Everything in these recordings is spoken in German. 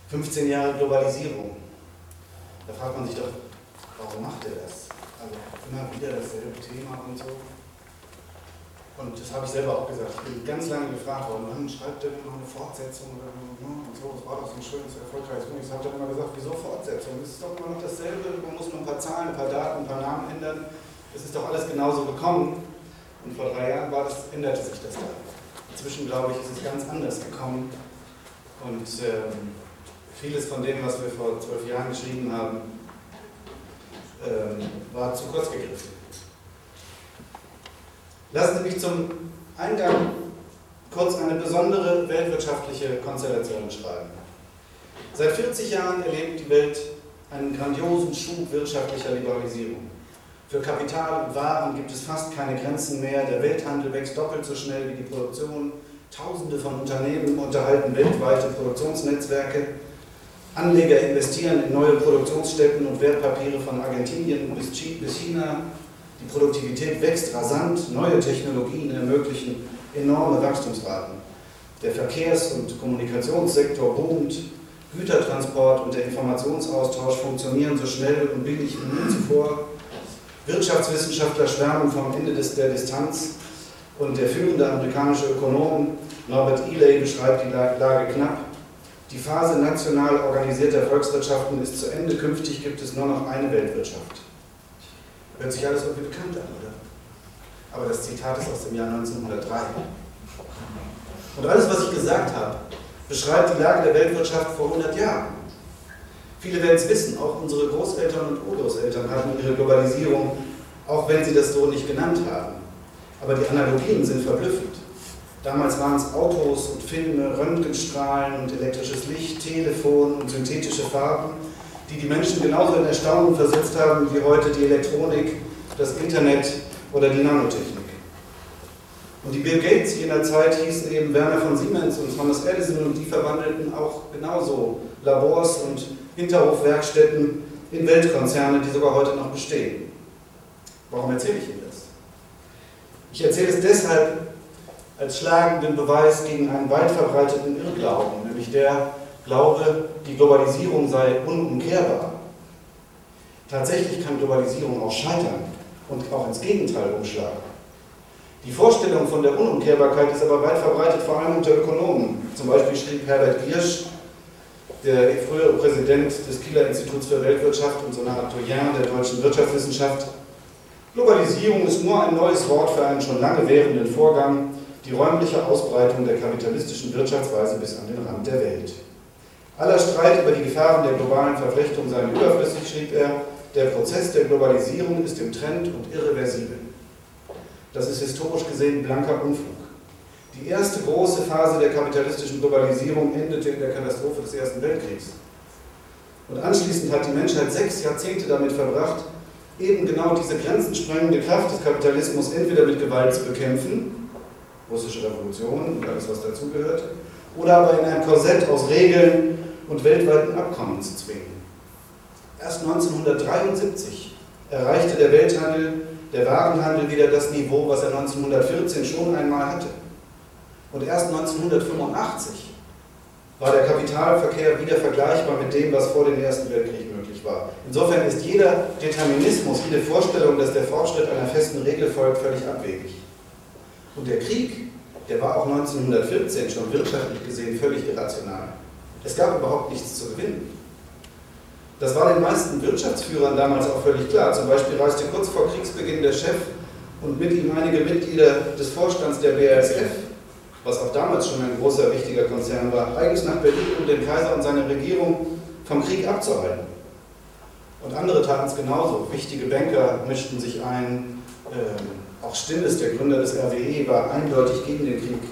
15 Jahre Globalisierung. Da fragt man sich doch, warum macht er das? Also immer wieder dasselbe Thema und so. Und das habe ich selber auch gesagt. Ich bin ganz lange gefragt worden, wann schreibt er noch eine Fortsetzung oder so, das war doch so ein schönes, erfolgreiches Buch. Ich habe dann immer gesagt, wieso Fortsetzung? Es ist doch immer noch dasselbe, man muss nur ein paar Zahlen, ein paar Daten, ein paar Namen ändern. Es ist doch alles genauso gekommen. Und vor 3 Jahren änderte sich das dann. Inzwischen, glaube ich, ist es ganz anders gekommen. Und vieles von dem, was wir vor 12 Jahren geschrieben haben, war zu kurz gegriffen. Lassen Sie mich zum Eingang kurz eine besondere weltwirtschaftliche Konstellation beschreiben. Seit 40 Jahren erlebt die Welt einen grandiosen Schub wirtschaftlicher Liberalisierung. Für Kapital und Waren gibt es fast keine Grenzen mehr. Der Welthandel wächst doppelt so schnell wie die Produktion. Tausende von Unternehmen unterhalten weltweite Produktionsnetzwerke. Anleger investieren in neue Produktionsstätten und Wertpapiere von Argentinien bis China. Die Produktivität wächst rasant, neue Technologien ermöglichen enorme Wachstumsraten. Der Verkehrs- und Kommunikationssektor boomt, Gütertransport und der Informationsaustausch funktionieren so schnell und billig wie nie zuvor. Wirtschaftswissenschaftler schwärmen vom Ende der Distanz und der führende amerikanische Ökonom Norbert Ely beschreibt die Lage knapp. Die Phase national organisierter Volkswirtschaften ist zu Ende, künftig gibt es nur noch eine Weltwirtschaft. Hört sich alles irgendwie bekannt an, oder? Aber das Zitat ist aus dem Jahr 1903. Und alles, was ich gesagt habe, beschreibt die Lage der Weltwirtschaft vor 100 Jahren. Viele werden es wissen, auch unsere Großeltern und Urgroßeltern hatten ihre Globalisierung, auch wenn sie das so nicht genannt haben. Aber die Analogien sind verblüffend. Damals waren es Autos und Filme, Röntgenstrahlen und elektrisches Licht, Telefon und synthetische Farben, die die Menschen genauso in Erstaunen versetzt haben wie heute die Elektronik, das Internet oder die Nanotechnik. Und die Bill Gates jener Zeit hießen eben Werner von Siemens und Thomas Edison und die verwandelten auch genauso Labors und Hinterhofwerkstätten in Weltkonzerne, die sogar heute noch bestehen. Warum erzähle ich Ihnen das? Ich erzähle es deshalb als schlagenden Beweis gegen einen weit verbreiteten Irrglauben, nämlich der Glaube, die Globalisierung sei unumkehrbar. Tatsächlich kann Globalisierung auch scheitern und auch ins Gegenteil umschlagen. Die Vorstellung von der Unumkehrbarkeit ist aber weit verbreitet, vor allem unter Ökonomen. Zum Beispiel schrieb Herbert Giersch, der frühere Präsident des Kieler Instituts für Weltwirtschaft und so eine Art Doyen der deutschen Wirtschaftswissenschaft: Globalisierung ist nur ein neues Wort für einen schon lange währenden Vorgang, die räumliche Ausbreitung der kapitalistischen Wirtschaftsweise bis an den Rand der Welt. Aller Streit über die Gefahren der globalen Verflechtung sei überflüssig, schrieb er, der Prozess der Globalisierung ist im Trend und irreversibel. Das ist historisch gesehen blanker Unfug. Die erste große Phase der kapitalistischen Globalisierung endete in der Katastrophe des Ersten Weltkriegs. Und anschließend hat die Menschheit 6 Jahrzehnte damit verbracht, eben genau diese grenzensprengende Kraft des Kapitalismus entweder mit Gewalt zu bekämpfen, russische Revolution und alles, was dazugehört, oder aber in ein Korsett aus Regeln und weltweiten Abkommen zu zwingen. Erst 1973 erreichte der Welthandel, der Warenhandel wieder das Niveau, was er 1914 schon einmal hatte. Und erst 1985 war der Kapitalverkehr wieder vergleichbar mit dem, was vor dem Ersten Weltkrieg möglich war. Insofern ist jeder Determinismus, jede Vorstellung, dass der Fortschritt einer festen Regel folgt, völlig abwegig. Und der Krieg, der war auch 1914 schon wirtschaftlich gesehen völlig irrational. Es gab überhaupt nichts zu gewinnen. Das war den meisten Wirtschaftsführern damals auch völlig klar. Zum Beispiel reiste kurz vor Kriegsbeginn der Chef und mit ihm einige Mitglieder des Vorstands der BASF, was auch damals schon ein großer, wichtiger Konzern war, eigens nach Berlin, um den Kaiser und seine Regierung vom Krieg abzuhalten. Und andere taten es genauso. Wichtige Banker mischten sich ein. Auch Stilles, der Gründer des RWE, war eindeutig gegen den Krieg.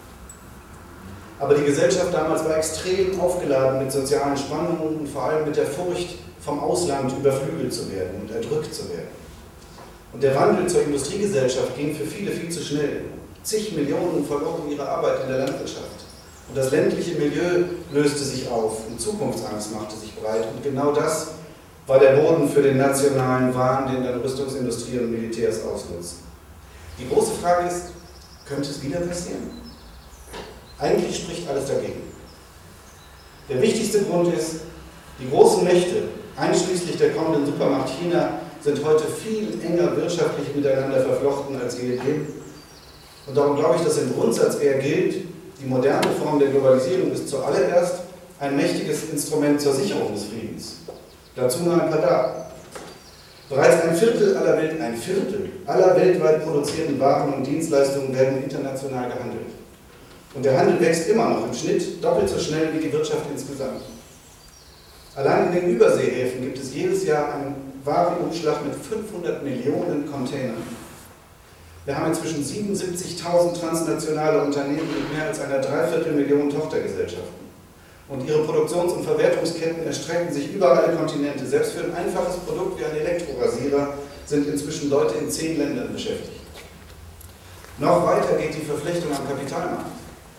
Aber die Gesellschaft damals war extrem aufgeladen mit sozialen Spannungen und vor allem mit der Furcht, vom Ausland überflügelt zu werden und erdrückt zu werden. Und der Wandel zur Industriegesellschaft ging für viele viel zu schnell. Zig Millionen verloren ihre Arbeit in der Landwirtschaft. Und das ländliche Milieu löste sich auf und Zukunftsangst machte sich breit. Und genau das war der Boden für den nationalen Wahn, den dann Rüstungsindustrie und Militärs ausnutzen. Die große Frage ist, könnte es wieder passieren? Eigentlich spricht alles dagegen. Der wichtigste Grund ist, die großen Mächte, einschließlich der kommenden Supermacht China, sind heute viel enger wirtschaftlich miteinander verflochten als ehedem. Und darum glaube ich, dass im Grundsatz eher gilt, die moderne Form der Globalisierung ist zuallererst ein mächtiges Instrument zur Sicherung des Friedens. Dazu nur ein paar Daten. Bereits ein Viertel aller weltweit produzierenden Waren und Dienstleistungen werden international gehandelt. Und der Handel wächst immer noch im Schnitt doppelt so schnell wie die Wirtschaft insgesamt. Allein in den Überseehäfen gibt es jedes Jahr einen Warenumschlag mit 500 Millionen Containern. Wir haben inzwischen 77.000 transnationale Unternehmen mit mehr als einer Dreiviertelmillion Tochtergesellschaften. Und ihre Produktions- und Verwertungsketten erstrecken sich über alle Kontinente. Selbst für ein einfaches Produkt wie ein Elektrorasierer sind inzwischen Leute in 10 Ländern beschäftigt. Noch weiter geht die Verflechtung am Kapitalmarkt.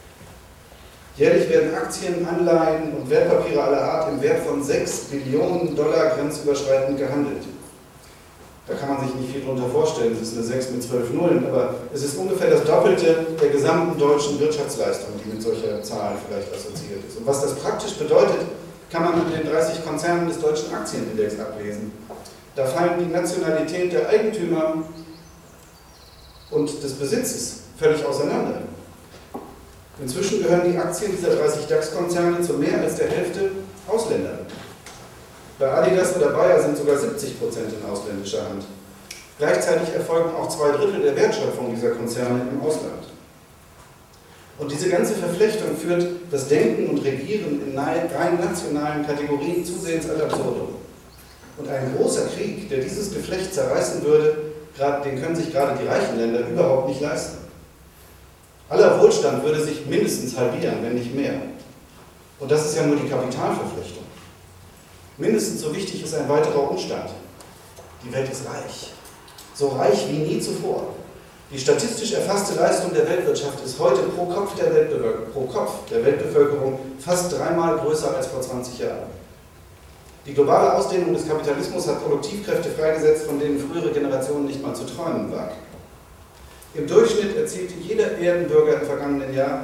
Jährlich werden Aktien, Anleihen und Wertpapiere aller Art im Wert von 6 Billionen Dollar grenzüberschreitend gehandelt. Da kann man sich nicht viel drunter vorstellen, es ist eine 6 mit 12 Nullen, aber es ist ungefähr das Doppelte der gesamten deutschen Wirtschaftsleistung, die mit solcher Zahl vielleicht assoziiert ist. Und was das praktisch bedeutet, kann man an den 30 Konzernen des deutschen Aktienindex ablesen. Da fallen die Nationalität der Eigentümer und des Besitzes völlig auseinander. Inzwischen gehören die Aktien dieser 30 DAX-Konzerne zu mehr als der Hälfte Ausländern. Bei Adidas oder Bayer sind sogar 70% in ausländischer Hand. Gleichzeitig erfolgen auch 2/3 der Wertschöpfung dieser Konzerne im Ausland. Und diese ganze Verflechtung führt das Denken und Regieren in rein nationalen Kategorien zusehends ad absurdum. Und ein großer Krieg, der dieses Geflecht zerreißen würde, den können sich gerade die reichen Länder überhaupt nicht leisten. Aller Wohlstand würde sich mindestens halbieren, wenn nicht mehr. Und das ist ja nur die Kapitalverflechtung. Mindestens so wichtig ist ein weiterer Umstand. Die Welt ist reich. So reich wie nie zuvor. Die statistisch erfasste Leistung der Weltwirtschaft ist heute pro Kopf der Weltbevölkerung fast 3-mal größer als vor 20 Jahren. Die globale Ausdehnung des Kapitalismus hat Produktivkräfte freigesetzt, von denen frühere Generationen nicht mal zu träumen wagten. Im Durchschnitt erzielte jeder Erdenbürger im vergangenen Jahr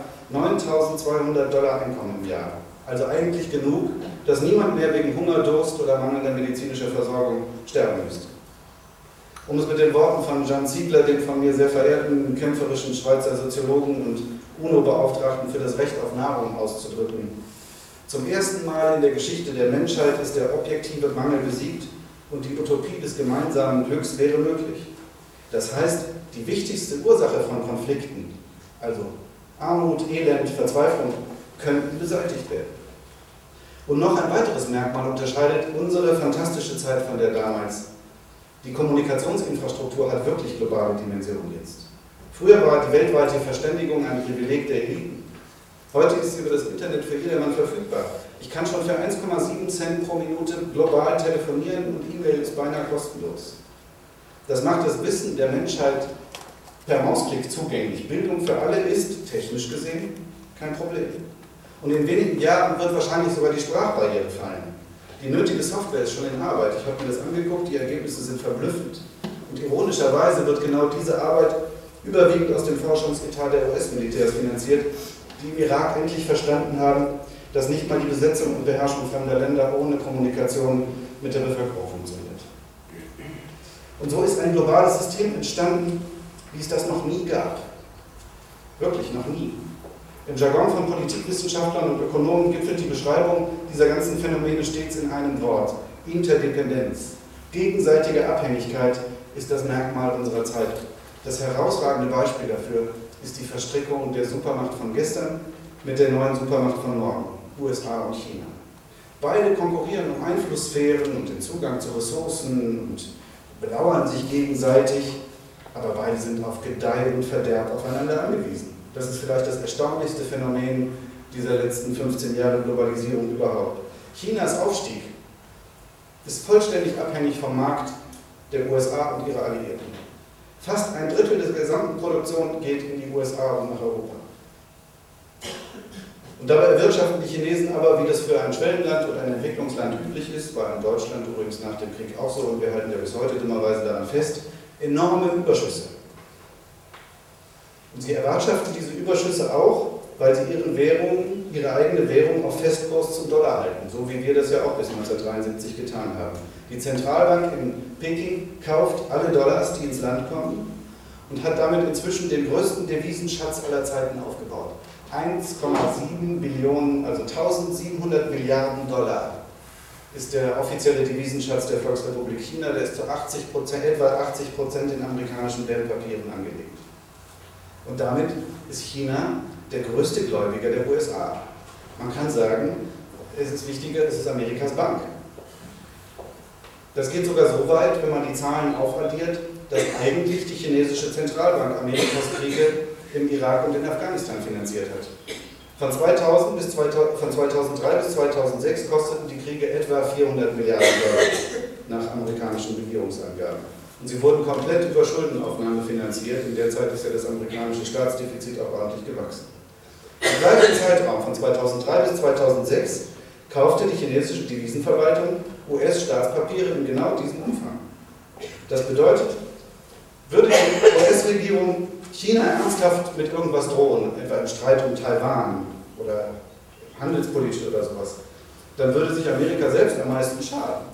$9.200 Einkommen im Jahr. Also eigentlich genug, dass niemand mehr wegen Hunger, Durst oder mangelnder medizinischer Versorgung sterben müsste. Um es mit den Worten von Jan Ziegler, dem von mir sehr verehrten kämpferischen Schweizer Soziologen und UNO-Beauftragten für das Recht auf Nahrung auszudrücken: Zum ersten Mal in der Geschichte der Menschheit ist der objektive Mangel besiegt und die Utopie des gemeinsamen Glücks wäre möglich. Das heißt, die wichtigste Ursache von Konflikten, also Armut, Elend, Verzweiflung, könnten beseitigt werden. Und noch ein weiteres Merkmal unterscheidet unsere fantastische Zeit von der damals. Die Kommunikationsinfrastruktur hat wirklich globale Dimensionen jetzt. Früher war die weltweite Verständigung ein Privileg der Eliten. Heute ist sie über das Internet für jedermann verfügbar. Ich kann schon für 1,7 Cent pro Minute global telefonieren und E-Mail ist beinahe kostenlos. Das macht das Wissen der Menschheit per Mausklick zugänglich. Bildung für alle ist, technisch gesehen, kein Problem. Und in wenigen Jahren wird wahrscheinlich sogar die Sprachbarriere fallen. Die nötige Software ist schon in Arbeit. Ich habe mir das angeguckt, die Ergebnisse sind verblüffend. Und ironischerweise wird genau diese Arbeit überwiegend aus dem Forschungsetat der US-Militärs finanziert, die im Irak endlich verstanden haben, dass nicht mal die Besetzung und Beherrschung fremder Länder ohne Kommunikation mit der Bevölkerung funktioniert. Und so ist ein globales System entstanden, wie es das noch nie gab. Wirklich noch nie. Im Jargon von Politikwissenschaftlern und Ökonomen gipfelt die Beschreibung dieser ganzen Phänomene stets in einem Wort: Interdependenz. Gegenseitige Abhängigkeit ist das Merkmal unserer Zeit. Das herausragende Beispiel dafür ist die Verstrickung der Supermacht von gestern mit der neuen Supermacht von morgen, USA und China. Beide konkurrieren um Einflusssphären und den Zugang zu Ressourcen und bedauern sich gegenseitig, aber beide sind auf Gedeih und Verderb aufeinander angewiesen. Das ist vielleicht das erstaunlichste Phänomen dieser letzten 15 Jahre Globalisierung überhaupt. Chinas Aufstieg ist vollständig abhängig vom Markt der USA und ihrer Alliierten. Fast 1/3 der gesamten Produktion geht in die USA und nach Europa. Und dabei erwirtschaften die Chinesen aber, wie das für ein Schwellenland oder ein Entwicklungsland üblich ist, war in Deutschland übrigens nach dem Krieg auch so und wir halten ja bis heute dummerweise daran fest, enorme Überschüsse. Und sie erwirtschaften diese Überschüsse auch weil sie ihre eigene Währung auf Festkurs zum Dollar halten, so wie wir das ja auch bis 1973 getan haben. Die Zentralbank in Peking kauft alle Dollars, die ins Land kommen, und hat damit inzwischen den größten Devisenschatz aller Zeiten aufgebaut. 1,7 Billionen, also 1700 Milliarden Dollar ist der offizielle Devisenschatz der Volksrepublik China, der ist zu etwa 80% in amerikanischen Wertpapieren angelegt. Und damit ist China der größte Gläubiger der USA. Man kann sagen, es ist wichtiger, es ist Amerikas Bank. Das geht sogar so weit, wenn man die Zahlen aufaddiert, dass eigentlich die chinesische Zentralbank Amerikas Kriege im Irak und in Afghanistan finanziert hat. Von 2003 bis 2006 kosteten die Kriege etwa 400 Milliarden Dollar nach amerikanischen Regierungsangaben. Und sie wurden komplett über Schuldenaufnahme finanziert. In der Zeit ist ja das amerikanische Staatsdefizit auch ordentlich gewachsen. Im gleichen Zeitraum von 2003 bis 2006 kaufte die chinesische Devisenverwaltung US-Staatspapiere in genau diesem Umfang. Das bedeutet, würde die US-Regierung China ernsthaft mit irgendwas drohen, etwa im Streit um Taiwan oder handelspolitisch oder sowas, dann würde sich Amerika selbst am meisten schaden.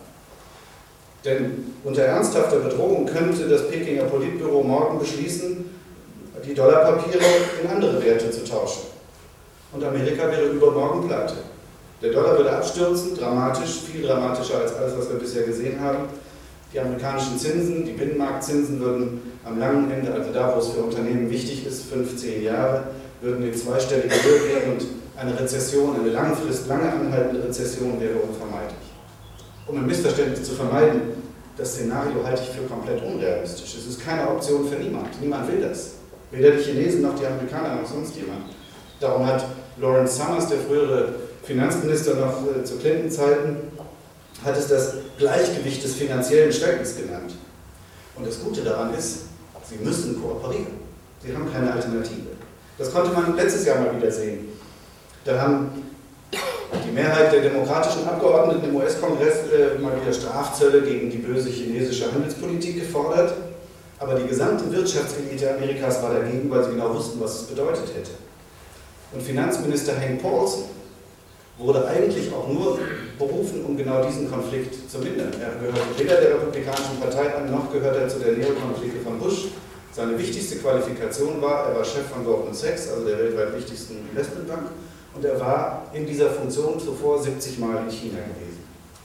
Denn unter ernsthafter Bedrohung könnte das Pekinger Politbüro morgen beschließen, die Dollarpapiere in andere Werte zu tauschen. Und Amerika wäre übermorgen pleite. Der Dollar würde abstürzen, dramatisch, viel dramatischer als alles, was wir bisher gesehen haben. Die amerikanischen Zinsen, die Binnenmarktzinsen würden am langen Ende, also da, wo es für Unternehmen wichtig ist, 15 Jahre, würden in zweistellige Höhe gehen und eine Rezession, eine lange anhaltende Rezession wäre unvermeidlich. Um ein Missverständnis zu vermeiden, das Szenario halte ich für komplett unrealistisch. Es ist keine Option für niemand. Niemand will das. Weder die Chinesen noch die Amerikaner noch sonst jemand. Darum hat Lawrence Summers, der frühere Finanzminister noch zu Clinton-Zeiten, hat es das Gleichgewicht des finanziellen Schreckens genannt. Und das Gute daran ist, sie müssen kooperieren. Sie haben keine Alternative. Das konnte man letztes Jahr mal wieder sehen. Da haben die Mehrheit der demokratischen Abgeordneten im US-Kongress mal wieder Strafzölle gegen die böse chinesische Handelspolitik gefordert. Aber die gesamte Wirtschaftselite Amerikas war dagegen, weil sie genau wussten, was es bedeutet hätte. Und Finanzminister Hank Paulson wurde eigentlich auch nur berufen, um genau diesen Konflikt zu mindern. Er gehört weder der Republikanischen Partei an, noch gehört er zu der Neokonflikte von Bush. Seine wichtigste Qualifikation war, er war Chef von Goldman Sachs, also der weltweit wichtigsten Investmentbank, und er war in dieser Funktion zuvor 70 Mal in China gewesen.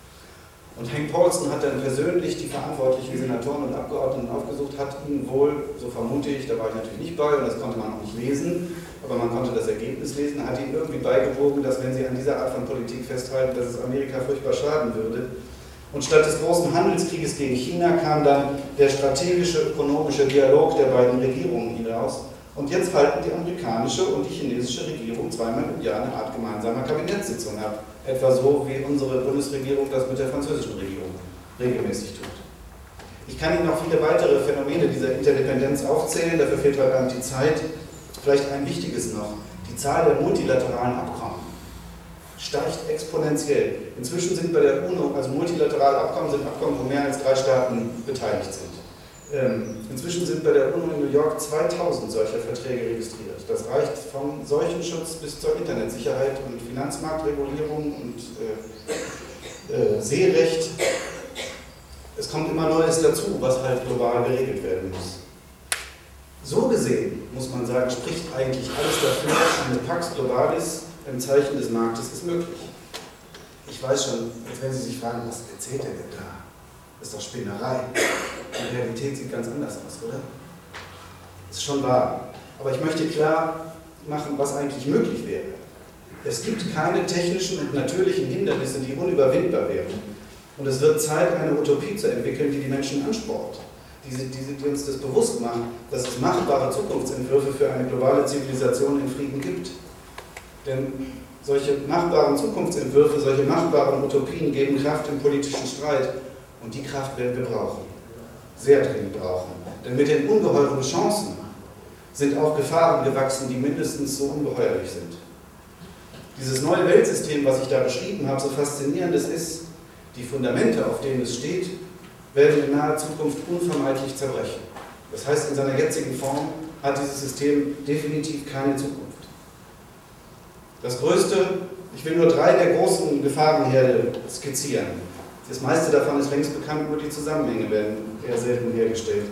Und Hank Paulson hat dann persönlich die verantwortlichen Senatoren und Abgeordneten aufgesucht, hat ihnen wohl, so vermute ich, da war ich natürlich nicht bei und das konnte man auch nicht lesen, aber man konnte das Ergebnis lesen, hat ihnen irgendwie beigewogen, dass wenn sie an dieser Art von Politik festhalten, dass es Amerika furchtbar schaden würde. Und statt des großen Handelskrieges gegen China kam dann der strategische ökonomische Dialog der beiden Regierungen hinaus. Und jetzt halten die amerikanische und die chinesische Regierung zweimal im Jahr eine Art gemeinsamer Kabinettssitzung ab. Etwa so, wie unsere Bundesregierung das mit der französischen Regierung regelmäßig tut. Ich kann Ihnen noch viele weitere Phänomene dieser Interdependenz aufzählen, dafür fehlt heute Abend die Zeit. Vielleicht ein wichtiges noch, die Zahl der multilateralen Abkommen steigt exponentiell. Inzwischen sind bei der UNO, also multilaterale Abkommen sind Abkommen, wo mehr als 3 Staaten beteiligt sind. Inzwischen sind bei der UNO in New York 2000 solcher Verträge registriert. Das reicht vom Seuchenschutz bis zur Internetsicherheit und Finanzmarktregulierung und Seerecht. Es kommt immer Neues dazu, was halt global geregelt werden muss. So gesehen, muss man sagen, spricht eigentlich alles dafür, eine Pax Globalis im Zeichen des Marktes ist möglich. Ich weiß schon, als wenn Sie sich fragen, was erzählt er denn da? Das ist doch Spinnerei. Die Realität sieht ganz anders aus, oder? Das ist schon wahr. Aber ich möchte klar machen, was eigentlich möglich wäre. Es gibt keine technischen und natürlichen Hindernisse, die unüberwindbar wären. Und es wird Zeit, eine Utopie zu entwickeln, die die Menschen anspornt. Die uns das bewusst machen, dass es machbare Zukunftsentwürfe für eine globale Zivilisation in Frieden gibt. Denn solche machbaren Zukunftsentwürfe, solche machbaren Utopien geben Kraft im politischen Streit. Und die Kraft werden wir brauchen. Sehr dringend brauchen. Denn mit den ungeheuren Chancen sind auch Gefahren gewachsen, die mindestens so ungeheuerlich sind. Dieses neue Weltsystem, was ich da beschrieben habe, so faszinierend es ist, die Fundamente, auf denen es steht, werden in naher Zukunft unvermeidlich zerbrechen. Das heißt, in seiner jetzigen Form hat dieses System definitiv keine Zukunft. Das größte, ich will nur 3 der großen Gefahrenherde skizzieren. Das meiste davon ist längst bekannt, nur die Zusammenhänge werden eher selten hergestellt.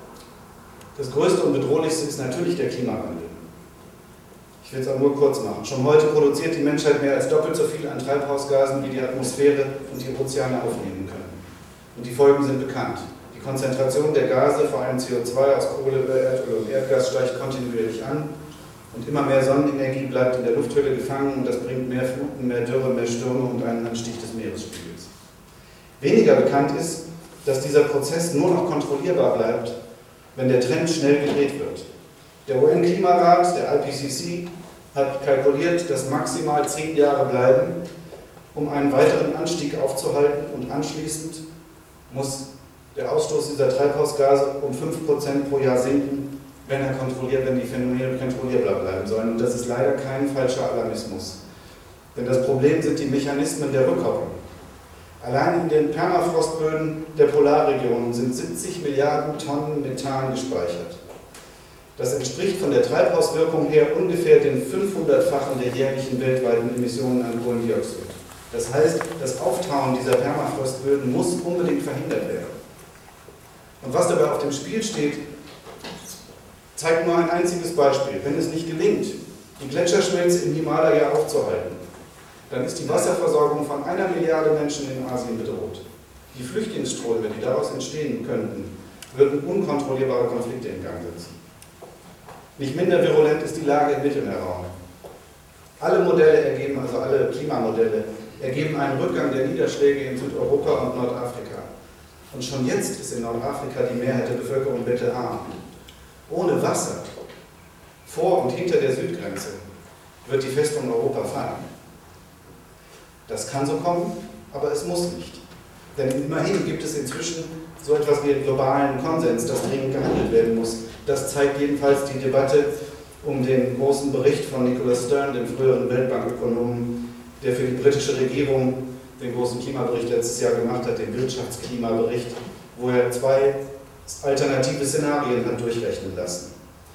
Das größte und bedrohlichste ist natürlich der Klimawandel. Ich will es auch nur kurz machen. Schon heute produziert die Menschheit mehr als doppelt so viel an Treibhausgasen, wie die Atmosphäre und die Ozeane aufnehmen können. Und die Folgen sind bekannt. Die Konzentration der Gase, vor allem CO2 aus Kohle, Erdöl und Erdgas, steigt kontinuierlich an. Und immer mehr Sonnenenergie bleibt in der Lufthülle gefangen und das bringt mehr Fluten, mehr Dürre, mehr Stürme und einen Anstieg des Meeresspiegels. Weniger bekannt ist, dass dieser Prozess nur noch kontrollierbar bleibt, wenn der Trend schnell gedreht wird. Der UN-Klimarat, der IPCC, hat kalkuliert, dass maximal 10 Jahre bleiben, um einen weiteren Anstieg aufzuhalten und anschließend muss der Ausstoß dieser Treibhausgase um 5% pro Jahr sinken, wenn die Phänomene kontrollierbar bleiben sollen. Und das ist leider kein falscher Alarmismus. Denn das Problem sind die Mechanismen der Rückkopplung. Allein in den Permafrostböden der Polarregionen sind 70 Milliarden Tonnen Methan gespeichert. Das entspricht von der Treibhauswirkung her ungefähr den 500-fachen der jährlichen weltweiten Emissionen an Kohlendioxid. Das heißt, das Auftauen dieser Permafrostböden muss unbedingt verhindert werden. Und was dabei auf dem Spiel steht, zeigt nur ein einziges Beispiel. Wenn es nicht gelingt, die Gletscherschmelze im Himalaya aufzuhalten, dann ist die Wasserversorgung von 1 Milliarde Menschen in Asien bedroht. Die Flüchtlingsströme, die daraus entstehen könnten, würden unkontrollierbare Konflikte in Gang setzen. Nicht minder virulent ist die Lage im Mittelmeerraum. Alle Modelle ergeben, also alle Klimamodelle, ergeben einen Rückgang der Niederschläge in Südeuropa und Nordafrika. Und schon jetzt ist in Nordafrika die Mehrheit der Bevölkerung bettelarm. Ohne Wasser, vor und hinter der Südgrenze, wird die Festung Europa fallen. Das kann so kommen, aber es muss nicht. Denn immerhin gibt es inzwischen so etwas wie einen globalen Konsens, dass dringend gehandelt werden muss. Das zeigt jedenfalls die Debatte um den großen Bericht von Nicholas Stern, dem früheren Weltbankökonomen, der für die britische Regierung den großen Klimabericht letztes Jahr gemacht hat, den Wirtschaftsklimabericht, wo er 2 alternative Szenarien hat durchrechnen lassen.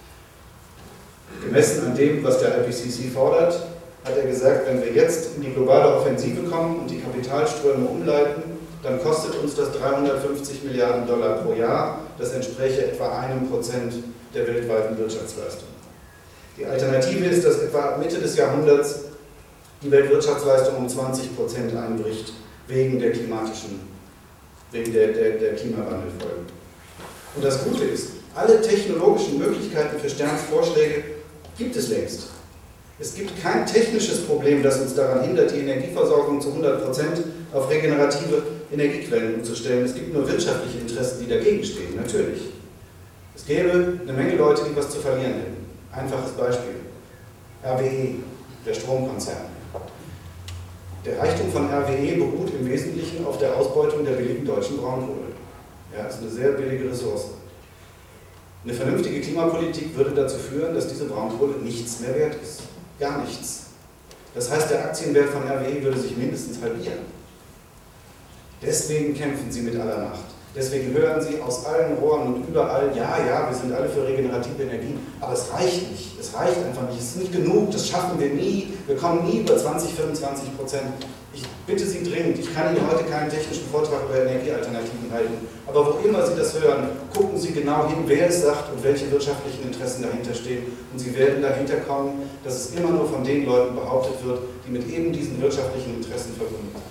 Gemessen an dem, was der IPCC fordert, hat er gesagt, wenn wir jetzt in die globale Offensive kommen und die Kapitalströme umleiten, dann kostet uns das 350 Milliarden Dollar pro Jahr. Das entspräche etwa 1% der weltweiten Wirtschaftsleistung. Die Alternative ist, dass etwa Mitte des Jahrhunderts die Weltwirtschaftsleistung um 20% einbricht, wegen der Klimawandelfolgen. Und das Gute ist, alle technologischen Möglichkeiten für Sterns Vorschläge gibt es längst. Es gibt kein technisches Problem, das uns daran hindert, die Energieversorgung zu 100% auf regenerative Energiequellen umzustellen. Es gibt nur wirtschaftliche Interessen, die dagegen stehen, natürlich. Es gäbe eine Menge Leute, die was zu verlieren hätten. Einfaches Beispiel. RWE, der Stromkonzern. Der Reichtum von RWE beruht im Wesentlichen auf der Ausbeutung der billigen deutschen Braunkohle. Ja, das ist eine sehr billige Ressource. Eine vernünftige Klimapolitik würde dazu führen, dass diese Braunkohle nichts mehr wert ist. Gar nichts. Das heißt, der Aktienwert von RWE würde sich mindestens halbieren. Deswegen kämpfen sie mit aller Macht. Deswegen hören sie aus allen Rohren und überall, ja, wir sind alle für regenerative Energien, aber es reicht nicht. Es reicht einfach nicht. Es ist nicht genug, das schaffen wir nie. Wir kommen nie über 20-25%. Ich bitte Sie dringend, ich kann Ihnen heute keinen technischen Vortrag über Energiealternativen halten, aber wo immer Sie das hören, gucken Sie genau hin, wer es sagt und welche wirtschaftlichen Interessen dahinter stehen. Und Sie werden dahinter kommen, dass es immer nur von den Leuten behauptet wird, die mit eben diesen wirtschaftlichen Interessen verbunden sind.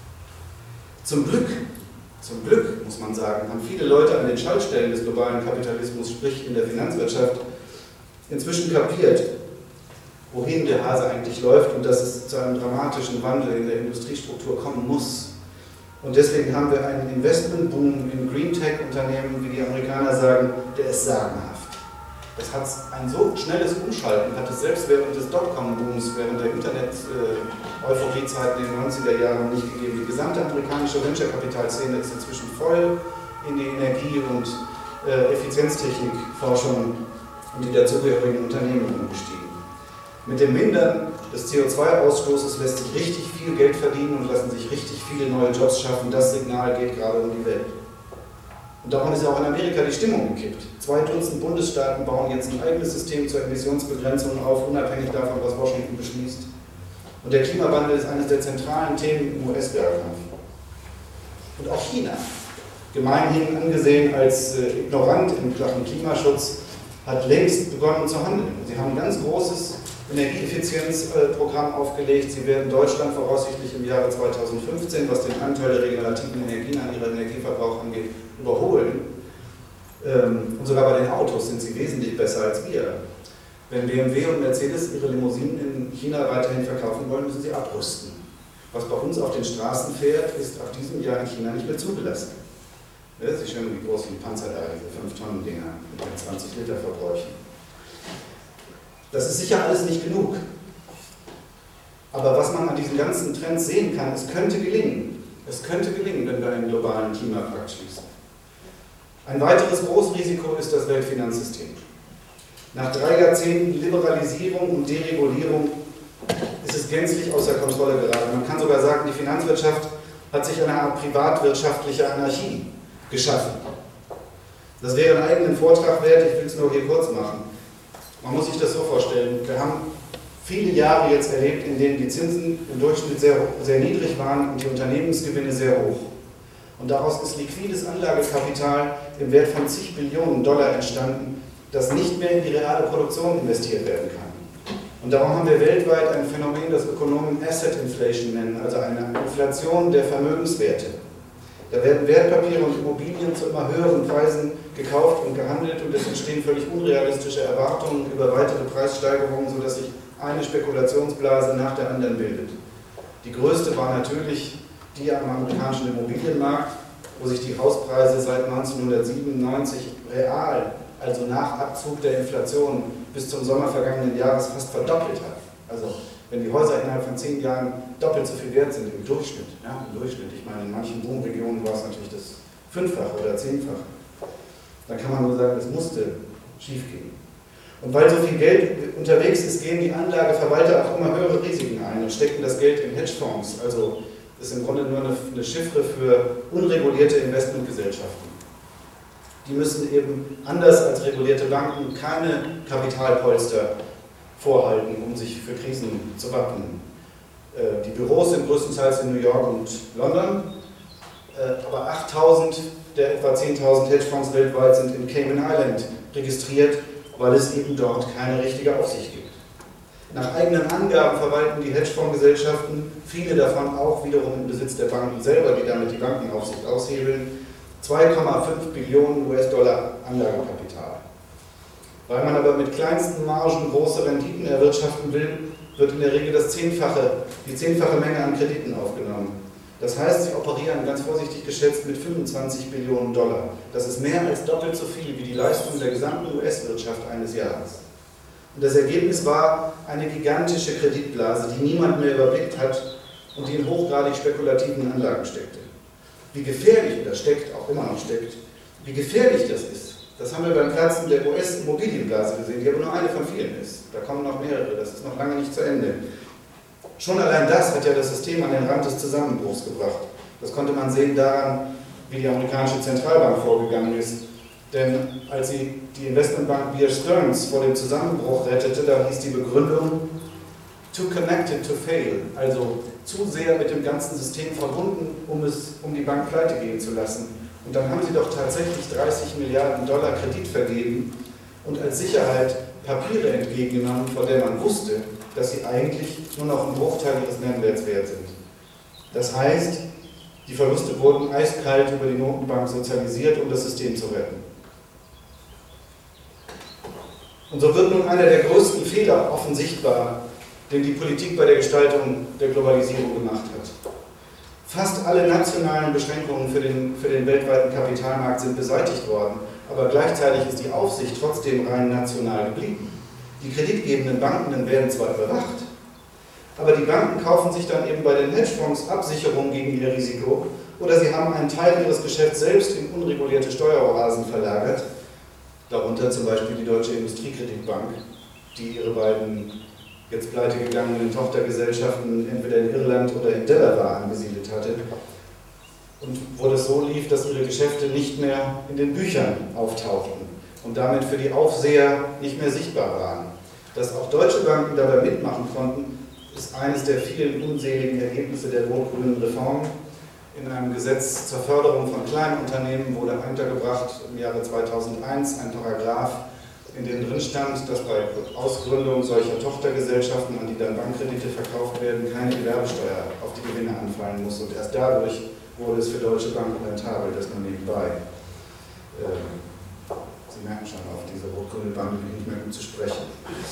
Zum Glück, muss man sagen, haben viele Leute an den Schaltstellen des globalen Kapitalismus, sprich in der Finanzwirtschaft, inzwischen kapiert, wohin der Hase eigentlich läuft und dass es zu einem dramatischen Wandel in der Industriestruktur kommen muss. Und deswegen haben wir einen Investmentboom in Green Tech-Unternehmen, wie die Amerikaner sagen, der ist sagenhaft. Das hat ein so schnelles Umschalten, hat es selbst während des Dotcom-Booms, während der Internet-Euphorie-Zeiten in den 90er Jahren nicht gegeben. Die gesamte amerikanische Venture-Kapital-Szene ist inzwischen voll in die Energie- und Effizienztechnikforschung und die dazugehörigen Unternehmen umgestiegen. Mit dem Mindern des CO2-Ausstoßes lässt sich richtig viel Geld verdienen und lassen sich richtig viele neue Jobs schaffen. Das Signal geht gerade um die Welt. Und darum ist ja auch in Amerika die Stimmung gekippt. 2 Dutzend Bundesstaaten bauen jetzt ein eigenes System zur Emissionsbegrenzung auf, unabhängig davon, was Washington beschließt. Und der Klimawandel ist eines der zentralen Themen im US-Wahlkampf. Und auch China, gemeinhin angesehen als ignorant in Sachen Klimaschutz, hat längst begonnen zu handeln. Sie haben ein ganz großes Energieeffizienzprogramm aufgelegt. Sie werden Deutschland voraussichtlich im Jahre 2015, was den Anteil der regenerativen Energien an ihrem Energieverbrauch angeht, überholen. Und sogar bei den Autos sind sie wesentlich besser als wir. Wenn BMW und Mercedes ihre Limousinen in China weiterhin verkaufen wollen, müssen sie abrüsten. Was bei uns auf den Straßen fährt, ist ab diesem Jahr in China nicht mehr zugelassen. Sie schwimmen die großen Panzer da, diese 5-Tonnen-Dinger mit 20 Liter Verbräuchen. Das ist sicher alles nicht genug. Aber was man an diesen ganzen Trends sehen kann, es könnte gelingen. Es könnte gelingen, wenn wir einen globalen Klimapakt schließen. Ein weiteres großes Risiko ist das Weltfinanzsystem. Nach 3 Jahrzehnten Liberalisierung und Deregulierung ist es gänzlich außer Kontrolle geraten. Man kann sogar sagen, die Finanzwirtschaft hat sich eine Art privatwirtschaftliche Anarchie geschaffen. Das wäre einen eigenen Vortrag wert, ich will es nur hier kurz machen. Man muss sich das so vorstellen, wir haben viele Jahre jetzt erlebt, in denen die Zinsen im Durchschnitt sehr niedrig waren und die Unternehmensgewinne sehr hoch. Und daraus ist liquides Anlagekapital im Wert von zig Billionen Dollar entstanden, das nicht mehr in die reale Produktion investiert werden kann. Und darum haben wir weltweit ein Phänomen, das Ökonomen Asset Inflation nennen, also eine Inflation der Vermögenswerte. Da werden Wertpapiere und Immobilien zu immer höheren Preisen gekauft und gehandelt und es entstehen völlig unrealistische Erwartungen über weitere Preissteigerungen, sodass sich eine Spekulationsblase nach der anderen bildet. Die größte war natürlich die am amerikanischen Immobilienmarkt, wo sich die Hauspreise seit 1997 real, also nach Abzug der Inflation, bis zum Sommer vergangenen Jahres fast verdoppelt hat. Also wenn die Häuser innerhalb von 10 Jahren doppelt so viel wert sind im Durchschnitt, ja, im Durchschnitt, ich meine, in manchen Boomregionen war es natürlich das 5-fache oder 10-fache, dann kann man nur sagen, das musste schiefgehen. Und weil so viel Geld unterwegs ist, gehen die Anlageverwalter auch immer höhere Risiken ein und stecken das Geld in Hedgefonds, also das ist im Grunde nur eine Chiffre für unregulierte Investmentgesellschaften. Die müssen eben anders als regulierte Banken keine Kapitalpolster vorhalten, um sich für Krisen zu wappnen. Die Büros sind größtenteils in New York und London, aber 8.000 der etwa 10.000 Hedgefonds weltweit sind in Cayman Island registriert, weil es eben dort keine richtige Aufsicht gibt. Nach eigenen Angaben verwalten die Hedgefondsgesellschaften, viele davon auch wiederum im Besitz der Banken selber, die damit die Bankenaufsicht aushebeln, 2,5 Billionen US-Dollar Anlagekapital. Weil man aber mit kleinsten Margen große Renditen erwirtschaften will, wird in der Regel die 10-fache Menge an Krediten aufgenommen. Das heißt, sie operieren ganz vorsichtig geschätzt mit 25 Billionen Dollar. Das ist mehr als doppelt so viel wie die Leistung der gesamten US-Wirtschaft eines Jahres. Und das Ergebnis war eine gigantische Kreditblase, die niemand mehr überblickt hat und die in hochgradig spekulativen Anlagen steckte. Wie gefährlich, oder steckt, auch immer noch steckt, wie gefährlich das ist, das haben wir beim Platzen der US-Immobilienblase gesehen, die aber nur eine von vielen ist. Da kommen noch mehrere, das ist noch lange nicht zu Ende. Schon allein das hat ja das System an den Rand des Zusammenbruchs gebracht. Das konnte man sehen daran, wie die amerikanische Zentralbank vorgegangen ist. Denn als sie die Investmentbank Bear Stearns vor dem Zusammenbruch rettete, da hieß die Begründung too connected to fail, also zu sehr mit dem ganzen System verbunden, um die Bank pleite gehen zu lassen. Und dann haben sie doch tatsächlich 30 Milliarden Dollar Kredit vergeben und als Sicherheit Papiere entgegengenommen, von der man wusste, dass sie eigentlich nur noch einen Bruchteil ihres Nennwerts wert sind. Das heißt, die Verluste wurden eiskalt über die Notenbank sozialisiert, um das System zu retten. Und so wird nun einer der größten Fehler offen sichtbar, den die Politik bei der Gestaltung der Globalisierung gemacht hat. Fast alle nationalen Beschränkungen für den weltweiten Kapitalmarkt sind beseitigt worden, aber gleichzeitig ist die Aufsicht trotzdem rein national geblieben. Die kreditgebenden Banken werden zwar überwacht, aber die Banken kaufen sich dann eben bei den Hedgefonds Absicherungen gegen ihr Risiko oder sie haben einen Teil ihres Geschäfts selbst in unregulierte Steueroasen verlagert, darunter zum Beispiel die Deutsche Industriekreditbank, die ihre beiden jetzt pleite gegangenen Tochtergesellschaften entweder in Irland oder in Delaware angesiedelt hatte und wo das so lief, dass ihre Geschäfte nicht mehr in den Büchern auftauchten und damit für die Aufseher nicht mehr sichtbar waren. Dass auch deutsche Banken dabei mitmachen konnten, ist eines der vielen unseligen Ergebnisse der rot-grünen Reformen. In einem Gesetz zur Förderung von kleinen Unternehmen wurde untergebracht im Jahre 2001 ein Paragraph, in dem drin stand, dass bei Ausgründung solcher Tochtergesellschaften, an die dann Bankkredite verkauft werden, keine Gewerbesteuer auf die Gewinne anfallen muss. Und erst dadurch wurde es für deutsche Banken rentabel, das nur nebenbei. Sie merken schon, auf diese rot-grüne Bank bin ich nicht mehr gut zu sprechen.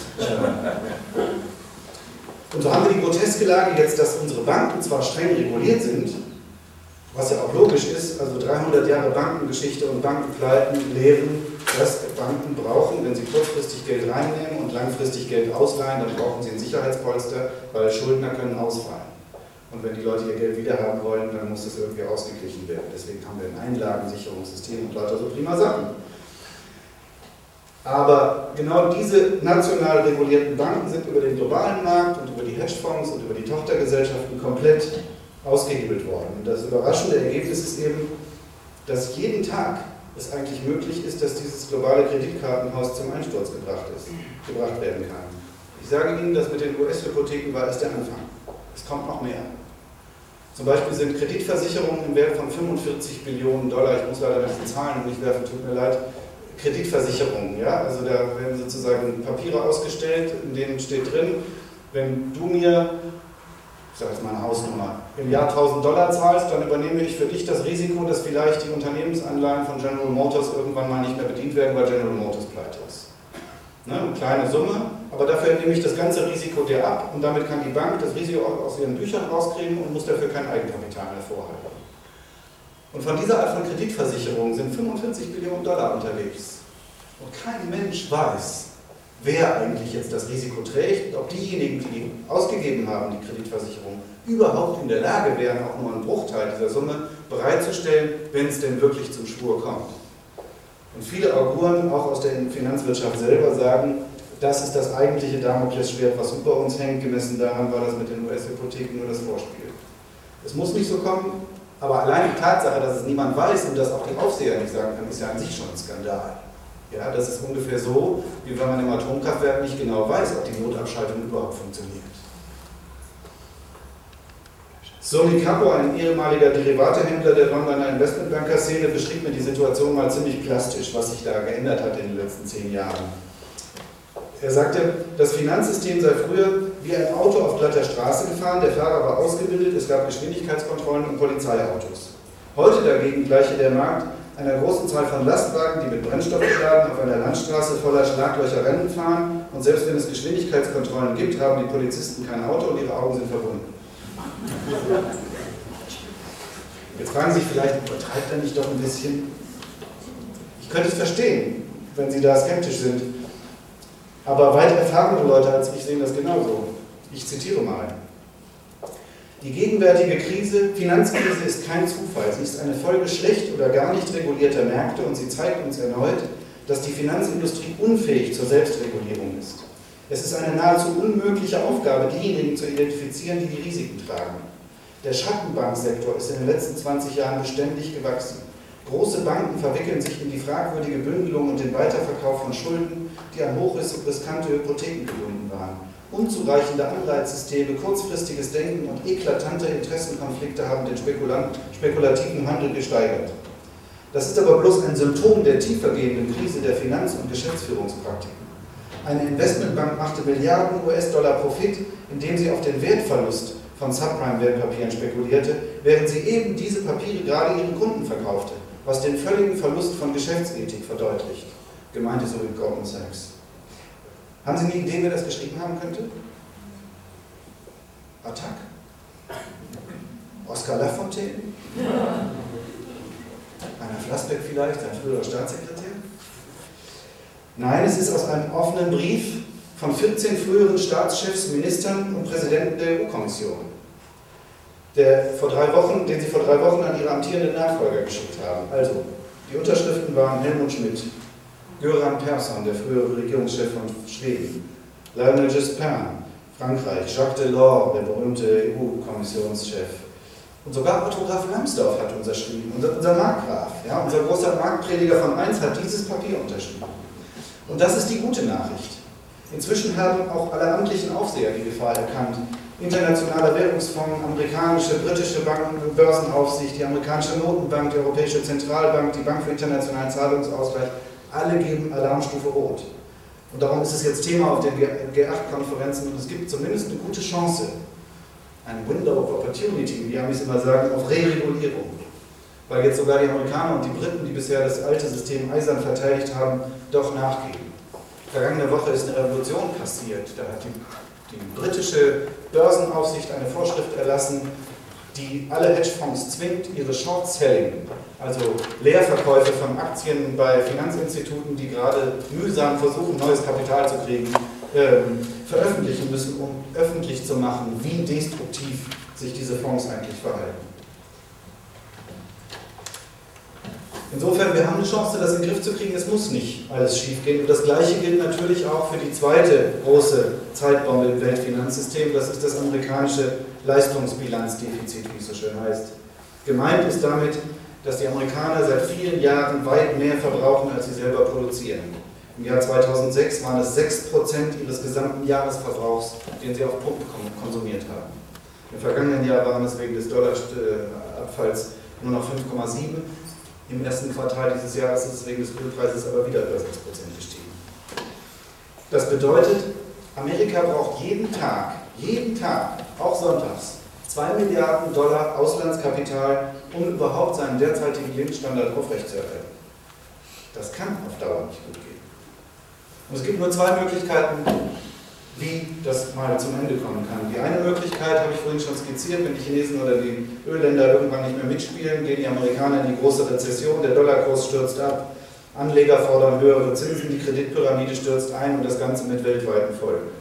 Und so haben wir die groteske Lage jetzt, dass unsere Banken zwar streng reguliert sind, was ja auch logisch ist, also 300 Jahre Bankengeschichte und Bankenpleiten lehren, dass Banken brauchen, wenn sie kurzfristig Geld reinnehmen und langfristig Geld ausleihen, dann brauchen sie ein Sicherheitspolster, weil Schuldner können ausfallen. Und wenn die Leute ihr Geld wiederhaben wollen, dann muss das irgendwie ausgeglichen werden. Deswegen haben wir ein Einlagensicherungssystem und lauter so prima Sachen. Aber genau diese national regulierten Banken sind über den globalen Markt und über die Hedgefonds und über die Tochtergesellschaften komplett ausgehebelt worden. Und das überraschende Ergebnis ist eben, dass jeden Tag es eigentlich möglich ist, dass dieses globale Kreditkartenhaus zum Einsturz gebracht werden kann. Ich sage Ihnen, das mit den US-Hypotheken war erst der Anfang. Es kommt noch mehr. Zum Beispiel sind Kreditversicherungen im Wert von 45 Billionen Dollar, ich muss leider die Zahlen nicht werfen, tut mir leid, Kreditversicherungen, ja? Also da werden sozusagen Papiere ausgestellt, in denen steht drin, wenn du mir, ich sage jetzt mal eine Hausnummer, im Jahr 1000 Dollar zahlst, dann übernehme ich für dich das Risiko, dass vielleicht die Unternehmensanleihen von General Motors irgendwann mal nicht mehr bedient werden, weil General Motors pleite ist. Ne? Eine kleine Summe, aber dafür nehme ich das ganze Risiko dir ab und damit kann die Bank das Risiko aus ihren Büchern rauskriegen und muss dafür kein Eigenkapital mehr vorhalten. Und von dieser Art von Kreditversicherung sind 45 Billionen Dollar unterwegs. Und kein Mensch weiß, wer eigentlich jetzt das Risiko trägt, ob diejenigen, die ausgegeben haben, die Kreditversicherung, überhaupt in der Lage wären, auch nur einen Bruchteil dieser Summe bereitzustellen, wenn es denn wirklich zum Schwur kommt. Und viele Auguren, auch aus der Finanzwirtschaft selber, sagen, das ist das eigentliche Damoklesschwert, was über uns hängt. Gemessen daran war das mit den US-Hypotheken nur das Vorspiel. Es muss nicht so kommen, aber allein die Tatsache, dass es niemand weiß und dass auch die Aufseher nicht sagen können, ist ja an sich schon ein Skandal. Ja, das ist ungefähr so, wie wenn man im Atomkraftwerk nicht genau weiß, ob die Notabschaltung überhaupt funktioniert. Sonny Capo, ein ehemaliger Derivatehändler der Londoner Investmentbanker-Szene, beschrieb mir die Situation mal ziemlich plastisch, was sich da geändert hat in den letzten 10 Jahren. Er sagte, das Finanzsystem sei früher wie ein Auto auf glatter Straße gefahren, der Fahrer war ausgebildet, es gab Geschwindigkeitskontrollen und Polizeiautos. Heute dagegen gleiche der Markt einer großen Zahl von Lastwagen, die mit Brennstoff geladen auf einer Landstraße voller Schlaglöcher Rennen fahren, und selbst wenn es Geschwindigkeitskontrollen gibt, haben die Polizisten kein Auto und ihre Augen sind verbunden. Jetzt fragen Sie sich vielleicht, übertreibt er nicht doch ein bisschen? Ich könnte es verstehen, wenn Sie da skeptisch sind. Aber weit erfahrene Leute als ich sehen das genauso. Ich zitiere mal. Die gegenwärtige Finanzkrise ist kein Zufall. Sie ist eine Folge schlecht oder gar nicht regulierter Märkte und sie zeigt uns erneut, dass die Finanzindustrie unfähig zur Selbstregulierung ist. Es ist eine nahezu unmögliche Aufgabe, diejenigen zu identifizieren, die die Risiken tragen. Der Schattenbanksektor ist in den letzten 20 Jahren beständig gewachsen. Große Banken verwickeln sich in die fragwürdige Bündelung und den Weiterverkauf von Schulden, die an hochriskante Hypotheken gebunden waren. Unzureichende Anreizsysteme, kurzfristiges Denken und eklatante Interessenkonflikte haben den spekulativen Handel gesteigert. Das ist aber bloß ein Symptom der tiefergehenden Krise der Finanz- und Geschäftsführungspraktiken. Eine Investmentbank machte Milliarden US-Dollar Profit, indem sie auf den Wertverlust von Subprime-Wertpapieren spekulierte, während sie eben diese Papiere gerade ihren Kunden verkaufte, was den völligen Verlust von Geschäftsethik verdeutlicht. Gemeint ist übrigens Goldman Sachs. Haben Sie eine Idee, wer das geschrieben haben könnte? Attac? Oscar Lafontaine? Rainer Flassbeck vielleicht, sein früherer Staatssekretär? Nein, es ist aus einem offenen Brief von 14 früheren Staatschefs, Ministern und Präsidenten der EU-Kommission, den Sie vor 3 Wochen an Ihre amtierenden Nachfolger geschickt haben. Also, die Unterschriften waren Helmut Schmidt, Göran Persson, der frühere Regierungschef von Schweden, Lionel Jospin, Frankreich, Jacques Delors, der berühmte EU-Kommissionschef. Und sogar Otto Graf Lambsdorff hat unterschrieben, unser Markgraf, ja, unser großer Marktprediger von Mainz hat dieses Papier unterschrieben. Und das ist die gute Nachricht. Inzwischen haben auch alle amtlichen Aufseher die Gefahr erkannt, Internationaler Währungsfonds, amerikanische, britische Börsenaufsicht, die amerikanische Notenbank, die Europäische Zentralbank, die Bank für internationalen Zahlungsausgleich, alle geben Alarmstufe Rot. Und darum ist es jetzt Thema auf den G8-Konferenzen und es gibt zumindest eine gute Chance, ein Window of Opportunity, wie die Amis immer sagen, auf Re-Regulierung. Weil jetzt sogar die Amerikaner und die Briten, die bisher das alte System eisern verteidigt haben, doch nachgeben. Vergangene Woche ist eine Revolution passiert. Da hat die britische Börsenaufsicht eine Vorschrift erlassen, die alle Hedgefonds zwingt, ihre Short-Selling, also Leerverkäufe von Aktien bei Finanzinstituten, die gerade mühsam versuchen, neues Kapital zu kriegen, veröffentlichen müssen, um öffentlich zu machen, wie destruktiv sich diese Fonds eigentlich verhalten. Insofern, wir haben eine Chance, das in den Griff zu kriegen. Es muss nicht alles schief gehen. Und das Gleiche gilt natürlich auch für die zweite große Zeitbombe im Weltfinanzsystem. Das ist das amerikanische Leistungsbilanzdefizit, wie es so schön heißt. Gemeint ist damit, dass die Amerikaner seit vielen Jahren weit mehr verbrauchen, als sie selber produzieren. Im Jahr 2006 waren es 6% ihres gesamten Jahresverbrauchs, den sie auf Pump konsumiert haben. Im vergangenen Jahr waren es wegen des Dollarabfalls nur noch 5,7%. Im ersten Quartal dieses Jahres ist es wegen des Ölpreises aber wieder über 6% gestiegen. Das bedeutet, Amerika braucht jeden Tag, auch sonntags, 2 Milliarden Dollar Auslandskapital, um überhaupt seinen derzeitigen Lebensstandard aufrechtzuerhalten. Das kann auf Dauer nicht gut gehen. Und es gibt nur zwei Möglichkeiten, wie das mal zum Ende kommen kann. Die eine Möglichkeit habe ich vorhin schon skizziert, wenn die Chinesen oder die Ölländer irgendwann nicht mehr mitspielen, gehen die Amerikaner in die große Rezession, der Dollarkurs stürzt ab, Anleger fordern höhere Zinsen, die Kreditpyramide stürzt ein und das Ganze mit weltweiten Folgen.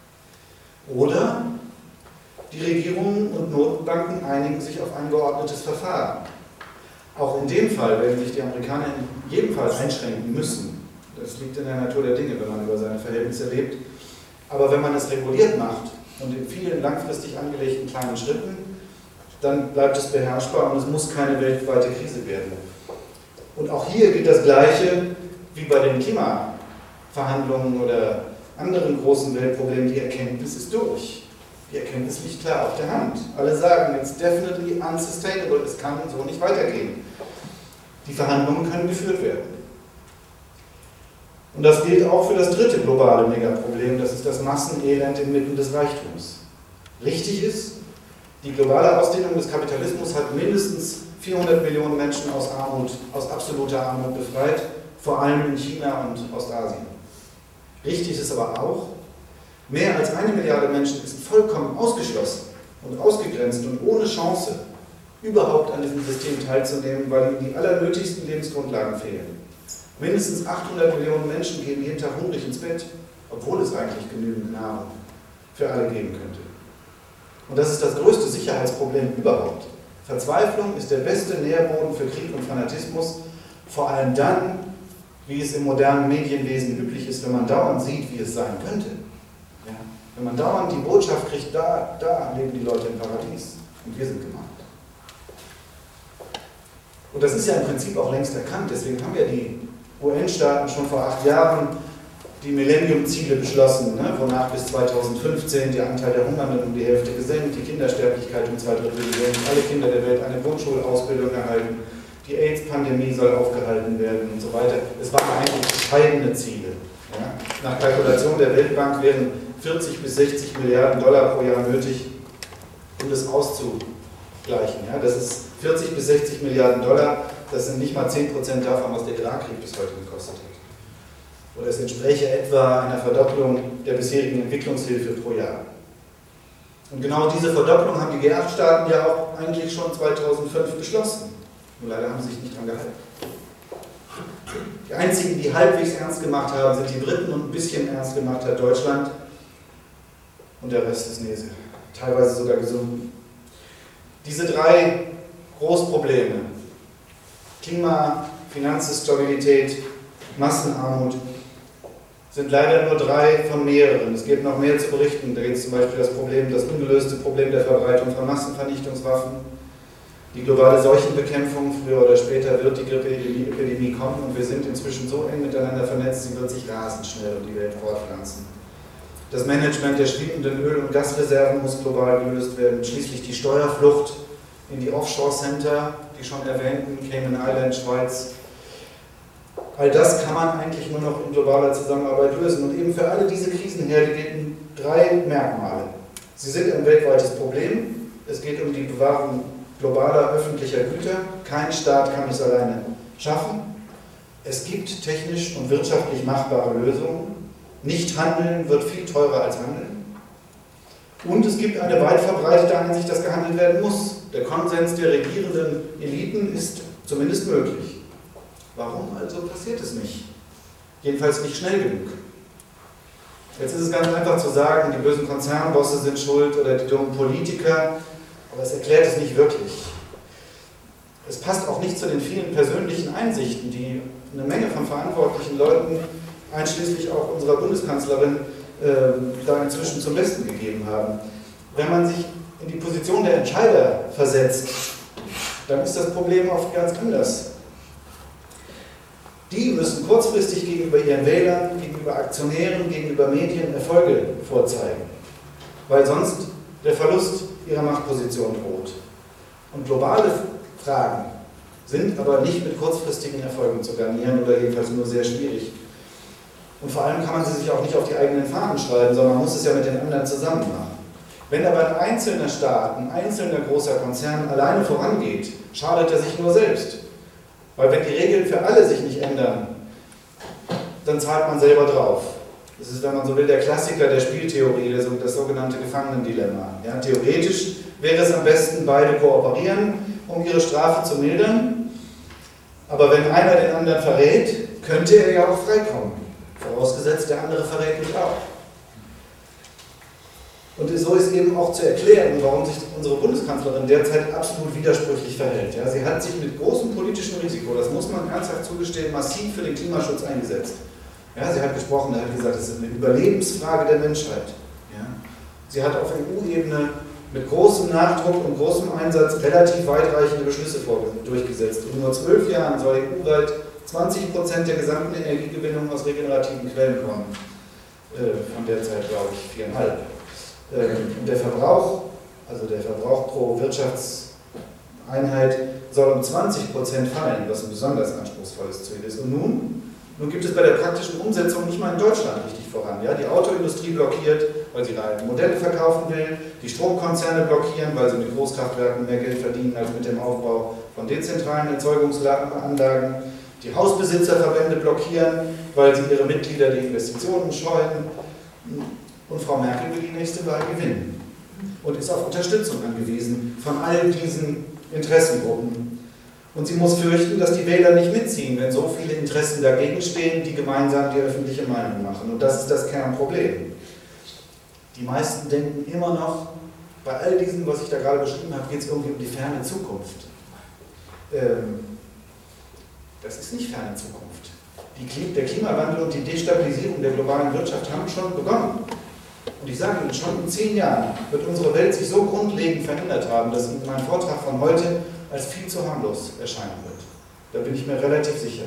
Oder die Regierungen und Notenbanken einigen sich auf ein geordnetes Verfahren. Auch in dem Fall werden sich die Amerikaner in jedem Fall einschränken müssen. Das liegt in der Natur der Dinge, wenn man über seine Verhältnisse lebt. Aber wenn man es reguliert macht und in vielen langfristig angelegten kleinen Schritten, dann bleibt es beherrschbar und es muss keine weltweite Krise werden. Und auch hier gilt das Gleiche wie bei den Klimaverhandlungen oder anderen großen Weltproblemen. Die Erkenntnis ist durch. Die Erkenntnis liegt klar auf der Hand. Alle sagen, it's definitely unsustainable, es kann so nicht weitergehen. Die Verhandlungen können geführt werden. Und das gilt auch für das dritte globale Megaproblem, das ist das Massenelend inmitten des Reichtums. Richtig ist, die globale Ausdehnung des Kapitalismus hat mindestens 400 Millionen Menschen aus Armut, aus absoluter Armut befreit, vor allem in China und Ostasien. Richtig ist aber auch, mehr als 1 Milliarde Menschen ist vollkommen ausgeschlossen und ausgegrenzt und ohne Chance, überhaupt an diesem System teilzunehmen, weil ihnen die allernötigsten Lebensgrundlagen fehlen. Mindestens 800 Millionen Menschen gehen jeden Tag hungrig ins Bett, obwohl es eigentlich genügend Nahrung für alle geben könnte. Und das ist das größte Sicherheitsproblem überhaupt. Verzweiflung ist der beste Nährboden für Krieg und Fanatismus, vor allem dann, wie es im modernen Medienwesen üblich ist, wenn man dauernd sieht, wie es sein könnte. Ja? Wenn man dauernd die Botschaft kriegt, da leben die Leute im Paradies und wir sind gemeint. Und das ist ja im Prinzip auch längst erkannt, deswegen haben ja die UN-Staaten schon vor 8 Jahren die Millennium-Ziele beschlossen, ne, wonach bis 2015 der Anteil der Hungernden um die Hälfte gesenkt, die Kindersterblichkeit um 2 Drittel gesenkt, alle Kinder der Welt eine Grundschulausbildung erhalten, die AIDS-Pandemie soll aufgehalten werden und so weiter. Es waren eigentlich bescheidene Ziele. Ja. Nach Kalkulation der Weltbank wären 40 bis 60 Milliarden Dollar pro Jahr nötig, um das auszugleichen. Ja. Das ist 40 bis 60 Milliarden Dollar, das sind nicht mal 10% davon, was der Irakkrieg bis heute gekostet hat. Oder es entspräche etwa einer Verdopplung der bisherigen Entwicklungshilfe pro Jahr. Und genau diese Verdopplung haben die G8-Staaten ja auch eigentlich schon 2005 beschlossen. Nur leider haben sie sich nicht dran gehalten. Die einzigen, die halbwegs ernst gemacht haben, sind die Briten und ein bisschen ernst gemacht hat Deutschland. Und der Rest ist Nese. Teilweise sogar gesunken. Diese 3 Großprobleme, Klima, Finanzstabilität, Massenarmut, sind leider nur 3 von mehreren. Es gibt noch mehr zu berichten. Da geht es zum Beispiel das ungelöste Problem der Verbreitung von Massenvernichtungswaffen. Die globale Seuchenbekämpfung, früher oder später wird die Grippeepidemie kommen und wir sind inzwischen so eng miteinander vernetzt, sie wird sich rasend schnell um die Welt fortpflanzen. Das Management der schwindenden Öl- und Gasreserven muss global gelöst werden. Schließlich die Steuerflucht in die Offshore-Center, die schon erwähnten, Cayman Island, Schweiz. All das kann man eigentlich nur noch in globaler Zusammenarbeit lösen. Und eben für alle diese Krisenherde gelten 3 Merkmale. Sie sind ein weltweites Problem. Es geht um die Bewahrung globaler öffentlicher Güter. Kein Staat kann es alleine schaffen. Es gibt technisch und wirtschaftlich machbare Lösungen. Nicht handeln wird viel teurer als handeln. Und es gibt eine weit verbreitete Einsicht, dass gehandelt werden muss. Der Konsens der regierenden Eliten ist zumindest möglich. Warum also passiert es nicht? Jedenfalls nicht schnell genug. Jetzt ist es ganz einfach zu sagen, die bösen Konzernbosse sind schuld oder die dummen Politiker, aber es erklärt es nicht wirklich. Es passt auch nicht zu den vielen persönlichen Einsichten, die eine Menge von verantwortlichen Leuten, einschließlich auch unserer Bundeskanzlerin, da inzwischen zum Besten gegeben haben. Wenn man sich in die Position der Entscheider versetzt, dann ist das Problem oft ganz anders. Die müssen kurzfristig gegenüber ihren Wählern, gegenüber Aktionären, gegenüber Medien Erfolge vorzeigen, weil sonst der Verlust ihrer Machtposition droht. Und globale Fragen sind aber nicht mit kurzfristigen Erfolgen zu garnieren oder jedenfalls nur sehr schwierig. Und vor allem kann man sie sich auch nicht auf die eigenen Fahnen schreiben, sondern man muss es ja mit den anderen zusammen machen. Wenn aber ein einzelner Staat, ein einzelner großer Konzern alleine vorangeht, schadet er sich nur selbst. Weil wenn die Regeln für alle sich nicht ändern, dann zahlt man selber drauf. Das ist, wenn man so will, der Klassiker der Spieltheorie, das sogenannte Gefangenendilemma. Ja, theoretisch wäre es am besten, beide kooperieren, um ihre Strafe zu mildern. Aber wenn einer den anderen verrät, könnte er ja auch freikommen. Vorausgesetzt, der andere verrät mich auch. Und so ist eben auch zu erklären, warum sich unsere Bundeskanzlerin derzeit absolut widersprüchlich verhält. Ja, sie hat sich mit großem politischem Risiko, das muss man ernsthaft zugestehen, massiv für den Klimaschutz eingesetzt. Ja, sie hat gesprochen, sie hat gesagt, es ist eine Überlebensfrage der Menschheit. Ja, sie hat auf EU-Ebene mit großem Nachdruck und großem Einsatz relativ weitreichende Beschlüsse durchgesetzt. In nur 12 Jahren soll EU-weit 20% der gesamten Energiegewinnung aus regenerativen Quellen kommen. Von derzeit, glaube ich, 4,5. Und der Verbrauch, also der Verbrauch pro Wirtschaftseinheit, soll um 20% fallen, was ein besonders anspruchsvolles Ziel ist. Und nun gibt es bei der praktischen Umsetzung nicht mal in Deutschland richtig voran. Ja? Die Autoindustrie blockiert, weil sie Modelle verkaufen will, die Stromkonzerne blockieren, weil sie mit Großkraftwerken mehr Geld verdienen als mit dem Aufbau von dezentralen Erzeugungsanlagen. Die Hausbesitzerverbände blockieren, weil sie ihre Mitglieder die Investitionen scheuen. Und Frau Merkel will die nächste Wahl gewinnen und ist auf Unterstützung angewiesen von all diesen Interessengruppen. Und sie muss fürchten, dass die Wähler nicht mitziehen, wenn so viele Interessen dagegen stehen, die gemeinsam die öffentliche Meinung machen. Und das ist das Kernproblem. Die meisten denken immer noch, bei all diesem, was ich da gerade beschrieben habe, geht es irgendwie um die ferne Zukunft. Das ist nicht ferne Zukunft. Der Klimawandel und die Destabilisierung der globalen Wirtschaft haben schon begonnen. Und ich sage Ihnen, schon in 10 Jahren wird unsere Welt sich so grundlegend verändert haben, dass Ihnen mein Vortrag von heute als viel zu harmlos erscheinen wird. Da bin ich mir relativ sicher.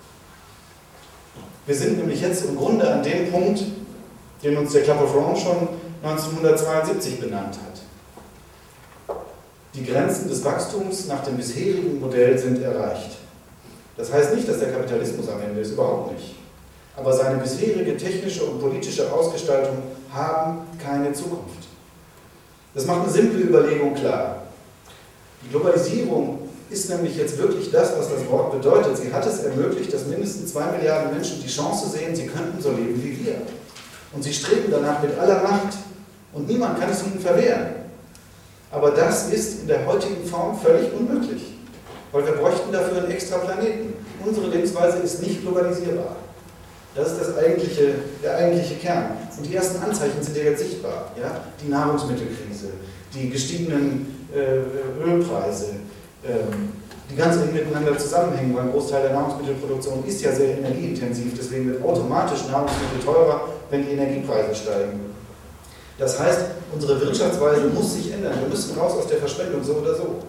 Wir sind nämlich jetzt im Grunde an dem Punkt, den uns der Club of Rome schon 1972 benannt hat. Die Grenzen des Wachstums nach dem bisherigen Modell sind erreicht. Das heißt nicht, dass der Kapitalismus am Ende ist, überhaupt nicht. Aber seine bisherige technische und politische Ausgestaltung haben keine Zukunft. Das macht eine simple Überlegung klar. Die Globalisierung ist nämlich jetzt wirklich das, was das Wort bedeutet. Sie hat es ermöglicht, dass mindestens 2 Milliarden Menschen die Chance sehen, sie könnten so leben wie wir. Und sie streben danach mit aller Macht. Und niemand kann es ihnen verwehren. Aber das ist in der heutigen Form völlig unmöglich. Weil wir bräuchten dafür einen extra Planeten. Unsere Lebensweise ist nicht globalisierbar. Das ist der eigentliche Kern. Und die ersten Anzeichen sind ja jetzt sichtbar. Ja? Die Nahrungsmittelkrise, die gestiegenen Ölpreise, die ganz eng miteinander zusammenhängen, weil ein Großteil der Nahrungsmittelproduktion ist ja sehr energieintensiv, deswegen wird automatisch Nahrungsmittel teurer, wenn die Energiepreise steigen. Das heißt, unsere Wirtschaftsweise muss sich ändern. Wir müssen raus aus der Verschwendung, so oder so.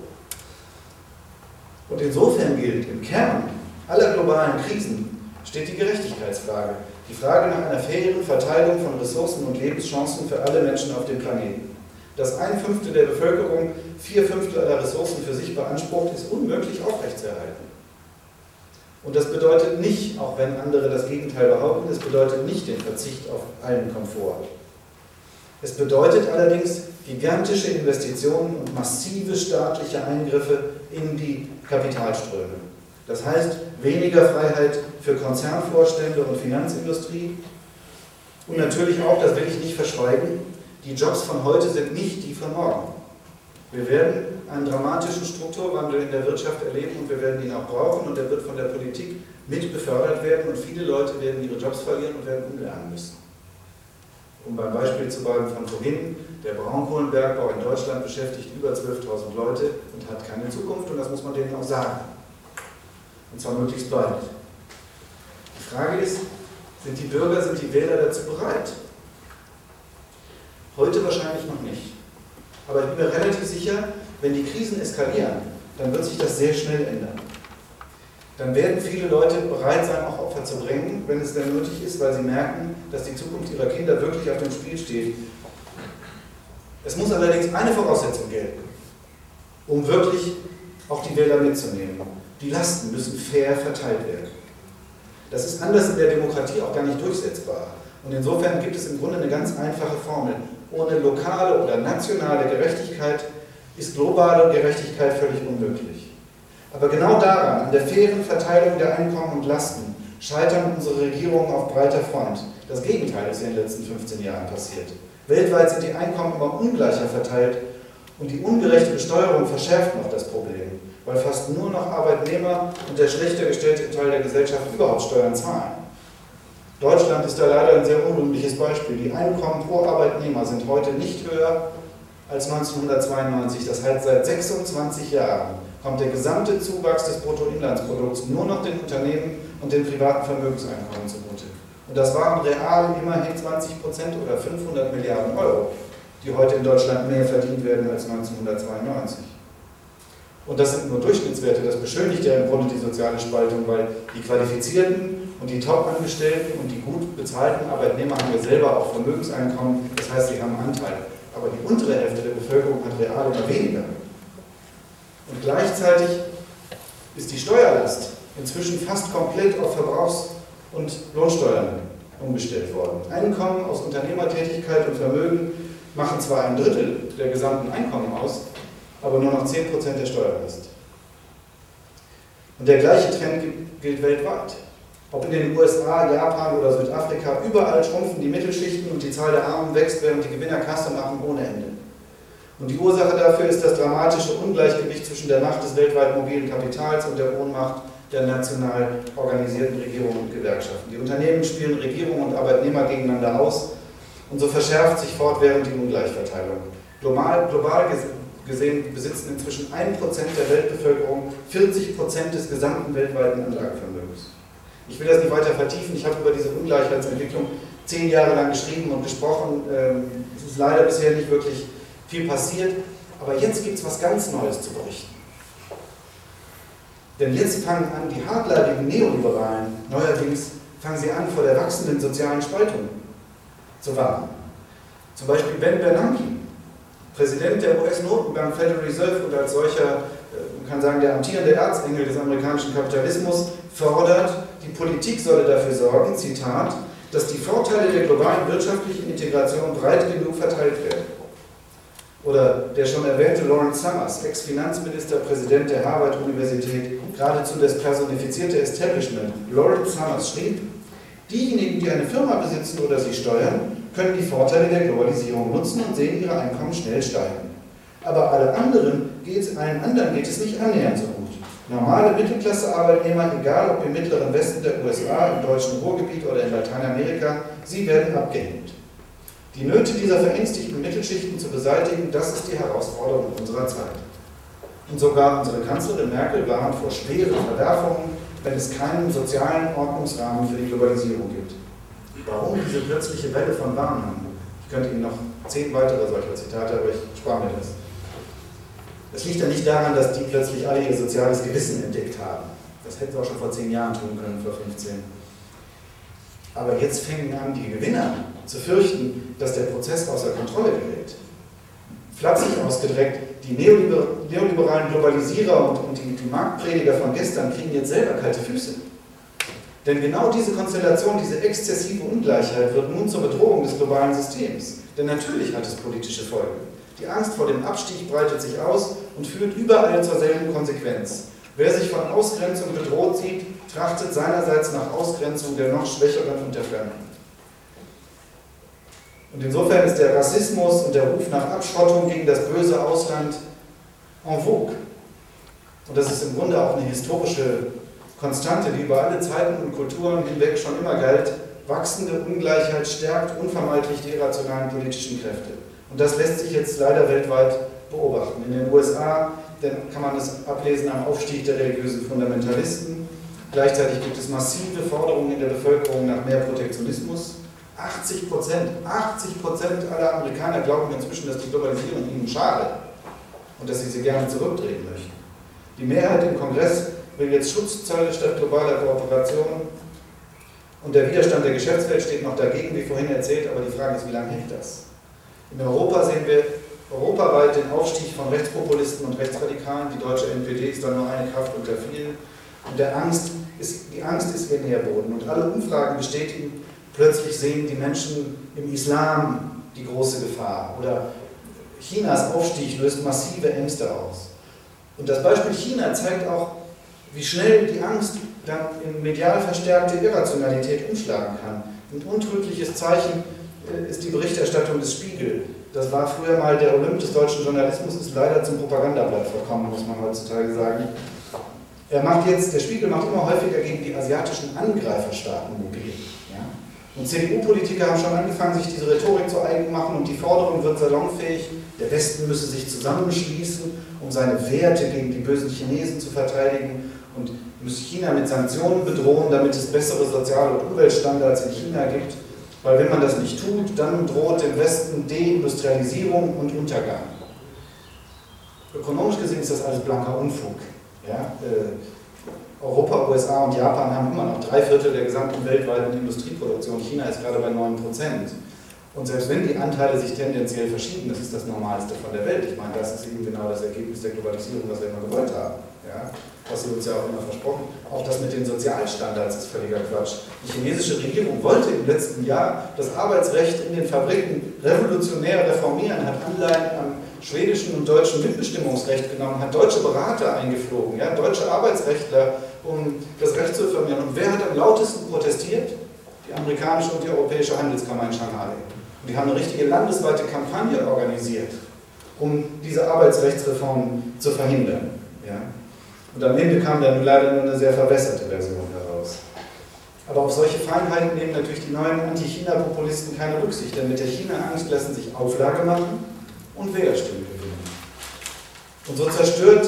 Und insofern gilt, im Kern aller globalen Krisen steht die Gerechtigkeitsfrage. Die Frage nach einer fairen Verteilung von Ressourcen und Lebenschancen für alle Menschen auf dem Planeten. Dass 1/5 der Bevölkerung 4/5 aller Ressourcen für sich beansprucht, ist unmöglich aufrechtzuerhalten. Und das bedeutet nicht, auch wenn andere das Gegenteil behaupten, es bedeutet nicht den Verzicht auf allen Komfort. Es bedeutet allerdings gigantische Investitionen und massive staatliche Eingriffe in die Kapitalströme. Das heißt, weniger Freiheit für Konzernvorstände und Finanzindustrie und natürlich auch, das will ich nicht verschweigen, die Jobs von heute sind nicht die von morgen. Wir werden einen dramatischen Strukturwandel in der Wirtschaft erleben und wir werden ihn auch brauchen und der wird von der Politik mit befördert werden und viele Leute werden ihre Jobs verlieren und werden umlernen müssen. Um beim Beispiel zu bleiben von vorhin, der Braunkohlenbergbau in Deutschland beschäftigt über 12.000 Leute und hat keine Zukunft und das muss man denen auch sagen. Und zwar möglichst bald. Die Frage ist, sind die Bürger, sind die Wähler dazu bereit? Heute wahrscheinlich noch nicht. Aber ich bin mir relativ sicher, wenn die Krisen eskalieren, dann wird sich das sehr schnell ändern. Dann werden viele Leute bereit sein, auch Opfer zu bringen, wenn es denn nötig ist, weil sie merken, dass die Zukunft ihrer Kinder wirklich auf dem Spiel steht. Es muss allerdings eine Voraussetzung gelten, um wirklich auch die Wähler mitzunehmen. Die Lasten müssen fair verteilt werden. Das ist anders in der Demokratie auch gar nicht durchsetzbar. Und insofern gibt es im Grunde eine ganz einfache Formel. Ohne lokale oder nationale Gerechtigkeit ist globale Gerechtigkeit völlig unmöglich. Aber genau daran, an der fairen Verteilung der Einkommen und Lasten, scheitern unsere Regierungen auf breiter Front. Das Gegenteil ist in den letzten 15 Jahren passiert. Weltweit sind die Einkommen immer ungleicher verteilt und die ungerechte Besteuerung verschärft noch das Problem, weil fast nur noch Arbeitnehmer und der schlechter gestellte Teil der Gesellschaft überhaupt Steuern zahlen. Deutschland ist da leider ein sehr unrühmliches Beispiel. Die Einkommen pro Arbeitnehmer sind heute nicht höher als 1992. Das heißt, seit 26 Jahren kommt der gesamte Zuwachs des Bruttoinlandsprodukts nur noch den Unternehmen und den privaten Vermögenseinkommen zugute. Und das waren real immerhin 20% oder 500 Milliarden Euro, die heute in Deutschland mehr verdient werden als 1992. Und das sind nur Durchschnittswerte, das beschönigt ja im Grunde die soziale Spaltung, weil die Qualifizierten und die Top-Angestellten und die gut bezahlten Arbeitnehmer haben ja selber auch Vermögenseinkommen, das heißt, sie haben Anteile. Aber die untere Hälfte der Bevölkerung hat real immer weniger. Und gleichzeitig ist die Steuerlast inzwischen fast komplett auf Verbrauchs- und Lohnsteuern umgestellt worden. Einkommen aus Unternehmertätigkeit und Vermögen machen zwar 1/3 der gesamten Einkommen aus, aber nur noch 10% der Steuerlast. Und der gleiche Trend gilt weltweit. Ob in den USA, Japan oder Südafrika, überall schrumpfen die Mittelschichten und die Zahl der Armen wächst, während die Gewinner Kasse machen ohne Ende. Und die Ursache dafür ist das dramatische Ungleichgewicht zwischen der Macht des weltweit mobilen Kapitals und der Ohnmacht der national organisierten Regierungen und Gewerkschaften. Die Unternehmen spielen Regierung und Arbeitnehmer gegeneinander aus und so verschärft sich fortwährend die Ungleichverteilung. Global gesehen besitzen inzwischen 1% der Weltbevölkerung 40% des gesamten weltweiten Anlagevermögens. Ich will das nicht weiter vertiefen, ich habe über diese Ungleichheitsentwicklung 10 Jahre lang geschrieben und gesprochen. Es ist leider bisher nicht wirklich viel passiert, aber jetzt gibt es was ganz Neues zu berichten. Denn jetzt fangen an, die hartleibigen Neoliberalen, neuerdings fangen sie an, vor der wachsenden sozialen Spaltung zu warnen. Zum Beispiel Ben Bernanke, Präsident der US-Notenbank Federal Reserve und als solcher, man kann sagen, der amtierende Erzengel des amerikanischen Kapitalismus, fordert, die Politik solle dafür sorgen, Zitat, dass die Vorteile der globalen wirtschaftlichen Integration breit genug verteilt werden. Oder der schon erwähnte Lawrence Summers, Ex-Finanzminister, Präsident der Harvard-Universität, geradezu das personifizierte Establishment. Lawrence Summers schrieb, diejenigen, die eine Firma besitzen oder sie steuern, können die Vorteile der Globalisierung nutzen und sehen ihre Einkommen schnell steigen. Aber allen anderen geht es nicht annähernd so gut. Normale Mittelklasse-Arbeitnehmer, egal ob im mittleren Westen der USA, im deutschen Ruhrgebiet oder in Lateinamerika, sie werden abgehängt. Die Nöte dieser verängstigten Mittelschichten zu beseitigen, das ist die Herausforderung unserer Zeit. Und sogar unsere Kanzlerin Merkel warnt vor schweren Verwerfungen, wenn es keinen sozialen Ordnungsrahmen für die Globalisierung gibt. Warum diese plötzliche Welle von Warnungen? Ich könnte Ihnen noch 10 weitere solcher Zitate, aber ich spare mir das. Es liegt ja nicht daran, dass die plötzlich alle ihr soziales Gewissen entdeckt haben. Das hätten sie auch schon vor 10 Jahren tun können, vor 15. Aber jetzt fängen an, die Gewinner zu fürchten, dass der Prozess außer Kontrolle gerät. Flapsig ausgedrückt, die neoliberalen Globalisierer und die Marktprediger von gestern kriegen jetzt selber kalte Füße. Denn genau diese Konstellation, diese exzessive Ungleichheit wird nun zur Bedrohung des globalen Systems. Denn natürlich hat es politische Folgen. Die Angst vor dem Abstieg breitet sich aus und führt überall zur selben Konsequenz. Wer sich von Ausgrenzung bedroht sieht, trachtet seinerseits nach Ausgrenzung der noch Schwächeren und der Fremden. Und insofern ist der Rassismus und der Ruf nach Abschottung gegen das böse Ausland en vogue. Und das ist im Grunde auch eine historische Konstante, die über alle Zeiten und Kulturen hinweg schon immer galt. Wachsende Ungleichheit stärkt unvermeidlich die irrationalen politischen Kräfte. Und das lässt sich jetzt leider weltweit beobachten. In den USA kann man das ablesen am Aufstieg der religiösen Fundamentalisten. Gleichzeitig gibt es massive Forderungen in der Bevölkerung nach mehr Protektionismus. 80% aller Amerikaner glauben inzwischen, dass die Globalisierung ihnen schadet und dass sie gerne zurückdrehen möchten. Die Mehrheit im Kongress will jetzt Schutzzölle statt globaler Kooperation und der Widerstand der Geschäftswelt steht noch dagegen, wie vorhin erzählt, aber die Frage ist, wie lange hält das? In Europa sehen wir europaweit den Aufstieg von Rechtspopulisten und Rechtsradikalen. Die deutsche NPD ist da nur eine Kraft unter vielen. Und die Angst ist ihr Nährboden. Und alle Umfragen bestätigen, plötzlich sehen die Menschen im Islam die große Gefahr. Oder Chinas Aufstieg löst massive Ängste aus. Und das Beispiel China zeigt auch, wie schnell die Angst dann in medial verstärkte Irrationalität umschlagen kann. Ein untrügliches Zeichen ist die Berichterstattung des Spiegel. Das war früher mal der Olymp des deutschen Journalismus, ist leider zum Propagandablatt verkommen, muss man heutzutage sagen. Der Spiegel macht immer häufiger gegen die asiatischen Angreiferstaaten mobil. Ja? Und CDU-Politiker haben schon angefangen, sich diese Rhetorik zu eigen machen und die Forderung wird salonfähig, der Westen müsse sich zusammenschließen, um seine Werte gegen die bösen Chinesen zu verteidigen und müsse China mit Sanktionen bedrohen, damit es bessere Sozial- und Umweltstandards in China gibt. Weil wenn man das nicht tut, dann droht dem Westen Deindustrialisierung und Untergang. Ökonomisch gesehen ist das alles blanker Unfug. Ja? Europa, USA und Japan haben immer noch 3/4 der gesamten weltweiten Industrieproduktion. China ist gerade bei 9%. Und selbst wenn die Anteile sich tendenziell verschieben, das ist das Normalste von der Welt. Ich meine, das ist eben genau das Ergebnis der Globalisierung, was wir immer gewollt haben. Ja? Was sie uns ja auch immer versprochen. Auch das mit den Sozialstandards ist völliger Quatsch. Die chinesische Regierung wollte im letzten Jahr das Arbeitsrecht in den Fabriken revolutionär reformieren, hat Anleihen am schwedischen und deutschen Mitbestimmungsrecht genommen, hat deutsche Berater eingeflogen, ja, deutsche Arbeitsrechtler, um das Recht zu reformieren. Und wer hat am lautesten protestiert? Die amerikanische und die europäische Handelskammer in Shanghai. Und die haben eine richtige landesweite Kampagne organisiert, um diese Arbeitsrechtsreform zu verhindern. Ja. Und am Ende kam dann leider nur eine sehr verwässerte Version heraus. Aber auf solche Feinheiten nehmen natürlich die neuen Anti-China-Populisten keine Rücksicht, denn mit der China-Angst lassen sich Auflage machen und Wählerstimmen gewinnen. Und so zerstört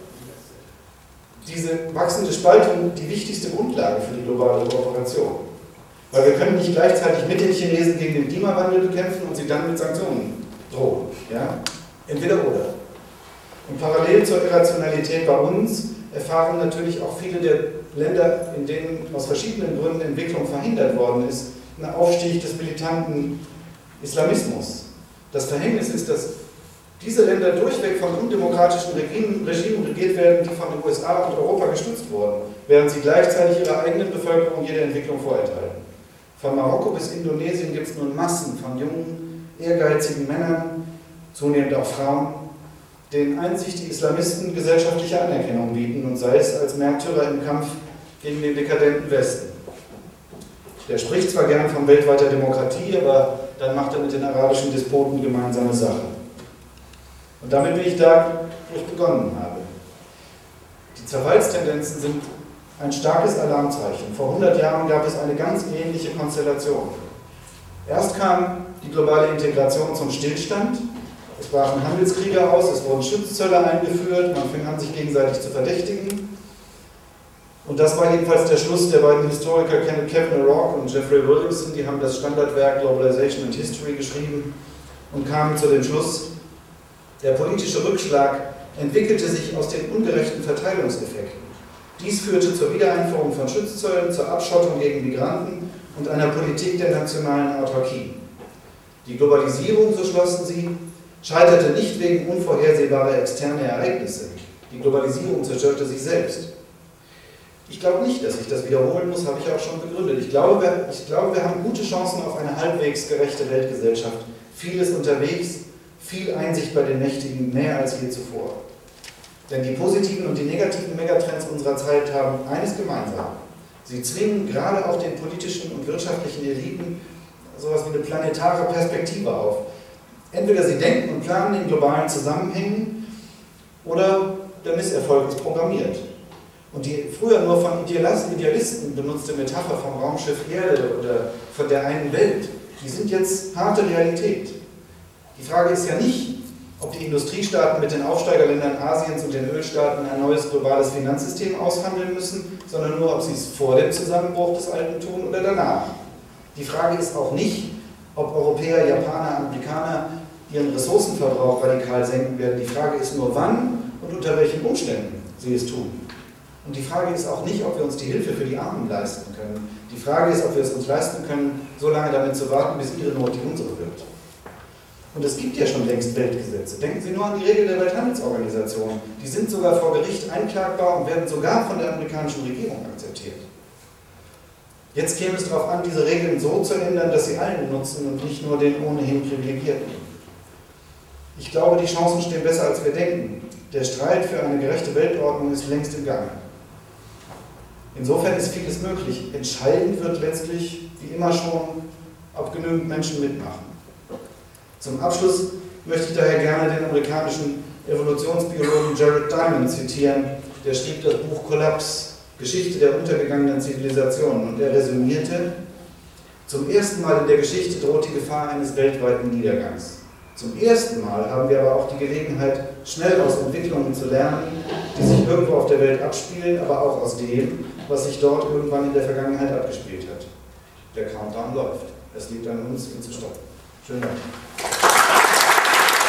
diese wachsende Spaltung die wichtigste Grundlage für die globale Kooperation. Weil wir können nicht gleichzeitig mit den Chinesen gegen den Klimawandel bekämpfen und sie dann mit Sanktionen drohen. Ja? Entweder oder. Und parallel zur Irrationalität bei uns erfahren natürlich auch viele der Länder, in denen aus verschiedenen Gründen Entwicklung verhindert worden ist, einen Aufstieg des militanten Islamismus. Das Verhängnis ist, dass diese Länder durchweg von undemokratischen Regimen regiert werden, die von den USA und Europa gestützt wurden, während sie gleichzeitig ihrer eigenen Bevölkerung jede Entwicklung vorenthalten. Von Marokko bis Indonesien gibt es nun Massen von jungen, ehrgeizigen Männern, zunehmend auch Frauen, denen einzig die Islamisten gesellschaftliche Anerkennung bieten und sei es als Märtyrer im Kampf gegen den dekadenten Westen. Der spricht zwar gern von weltweiter Demokratie, aber dann macht er mit den arabischen Despoten gemeinsame Sache. Und damit bin ich da, wo ich begonnen habe. Die Zerfallstendenzen sind ein starkes Alarmzeichen. Vor 100 Jahren gab es eine ganz ähnliche Konstellation. Erst kam die globale Integration zum Stillstand. Es brachen Handelskriege aus, es wurden Schutzzölle eingeführt, man fing an, sich gegenseitig zu verdächtigen. Und das war jedenfalls der Schluss der beiden Historiker Kevin O'Rourke und Jeffrey Williamson, die haben das Standardwerk Globalization and History geschrieben und kamen zu dem Schluss, der politische Rückschlag entwickelte sich aus den ungerechten Verteilungseffekten. Dies führte zur Wiedereinführung von Schutzzöllen, zur Abschottung gegen Migranten und einer Politik der nationalen Autarkie. Die Globalisierung, so schlossen sie, scheiterte nicht wegen unvorhersehbarer externe Ereignisse. Die Globalisierung zerstörte sich selbst. Ich glaube nicht, dass ich das wiederholen muss, habe ich auch schon begründet. Ich glaube, wir haben gute Chancen auf eine halbwegs gerechte Weltgesellschaft. Vieles unterwegs, viel Einsicht bei den Mächtigen, mehr als je zuvor. Denn die positiven und die negativen Megatrends unserer Zeit haben eines gemeinsam. Sie zwingen gerade auch den politischen und wirtschaftlichen Eliten sowas wie eine planetare Perspektive auf. Entweder sie denken und planen in globalen Zusammenhängen oder der Misserfolg ist programmiert. Und die früher nur von Idealisten benutzte Metapher vom Raumschiff Erde oder von der einen Welt, die sind jetzt harte Realität. Die Frage ist ja nicht, ob die Industriestaaten mit den Aufsteigerländern Asiens und den Ölstaaten ein neues globales Finanzsystem aushandeln müssen, sondern nur, ob sie es vor dem Zusammenbruch des Alten tun oder danach. Die Frage ist auch nicht, ob Europäer, Japaner, Amerikaner ihren Ressourcenverbrauch radikal senken werden. Die Frage ist nur, wann und unter welchen Umständen sie es tun. Und die Frage ist auch nicht, ob wir uns die Hilfe für die Armen leisten können. Die Frage ist, ob wir es uns leisten können, so lange damit zu warten, bis ihre Not die unsere wird. Und es gibt ja schon längst Weltgesetze. Denken Sie nur an die Regeln der Welthandelsorganisation. Die sind sogar vor Gericht einklagbar und werden sogar von der amerikanischen Regierung akzeptiert. Jetzt käme es darauf an, diese Regeln so zu ändern, dass sie allen nutzen und nicht nur den ohnehin Privilegierten. Ich glaube, die Chancen stehen besser, als wir denken. Der Streit für eine gerechte Weltordnung ist längst im Gange. Insofern ist vieles möglich. Entscheidend wird letztlich, wie immer schon, ob genügend Menschen mitmachen. Zum Abschluss möchte ich daher gerne den amerikanischen Evolutionsbiologen Jared Diamond zitieren. Der schrieb das Buch Kollaps, Geschichte der untergegangenen Zivilisationen, und er resümierte: Zum ersten Mal in der Geschichte droht die Gefahr eines weltweiten Niedergangs. Zum ersten Mal haben wir aber auch die Gelegenheit, schnell aus Entwicklungen zu lernen, die sich irgendwo auf der Welt abspielen, aber auch aus dem, was sich dort irgendwann in der Vergangenheit abgespielt hat. Der Countdown läuft. Es liegt an uns, ihn zu stoppen. Schönen Dank.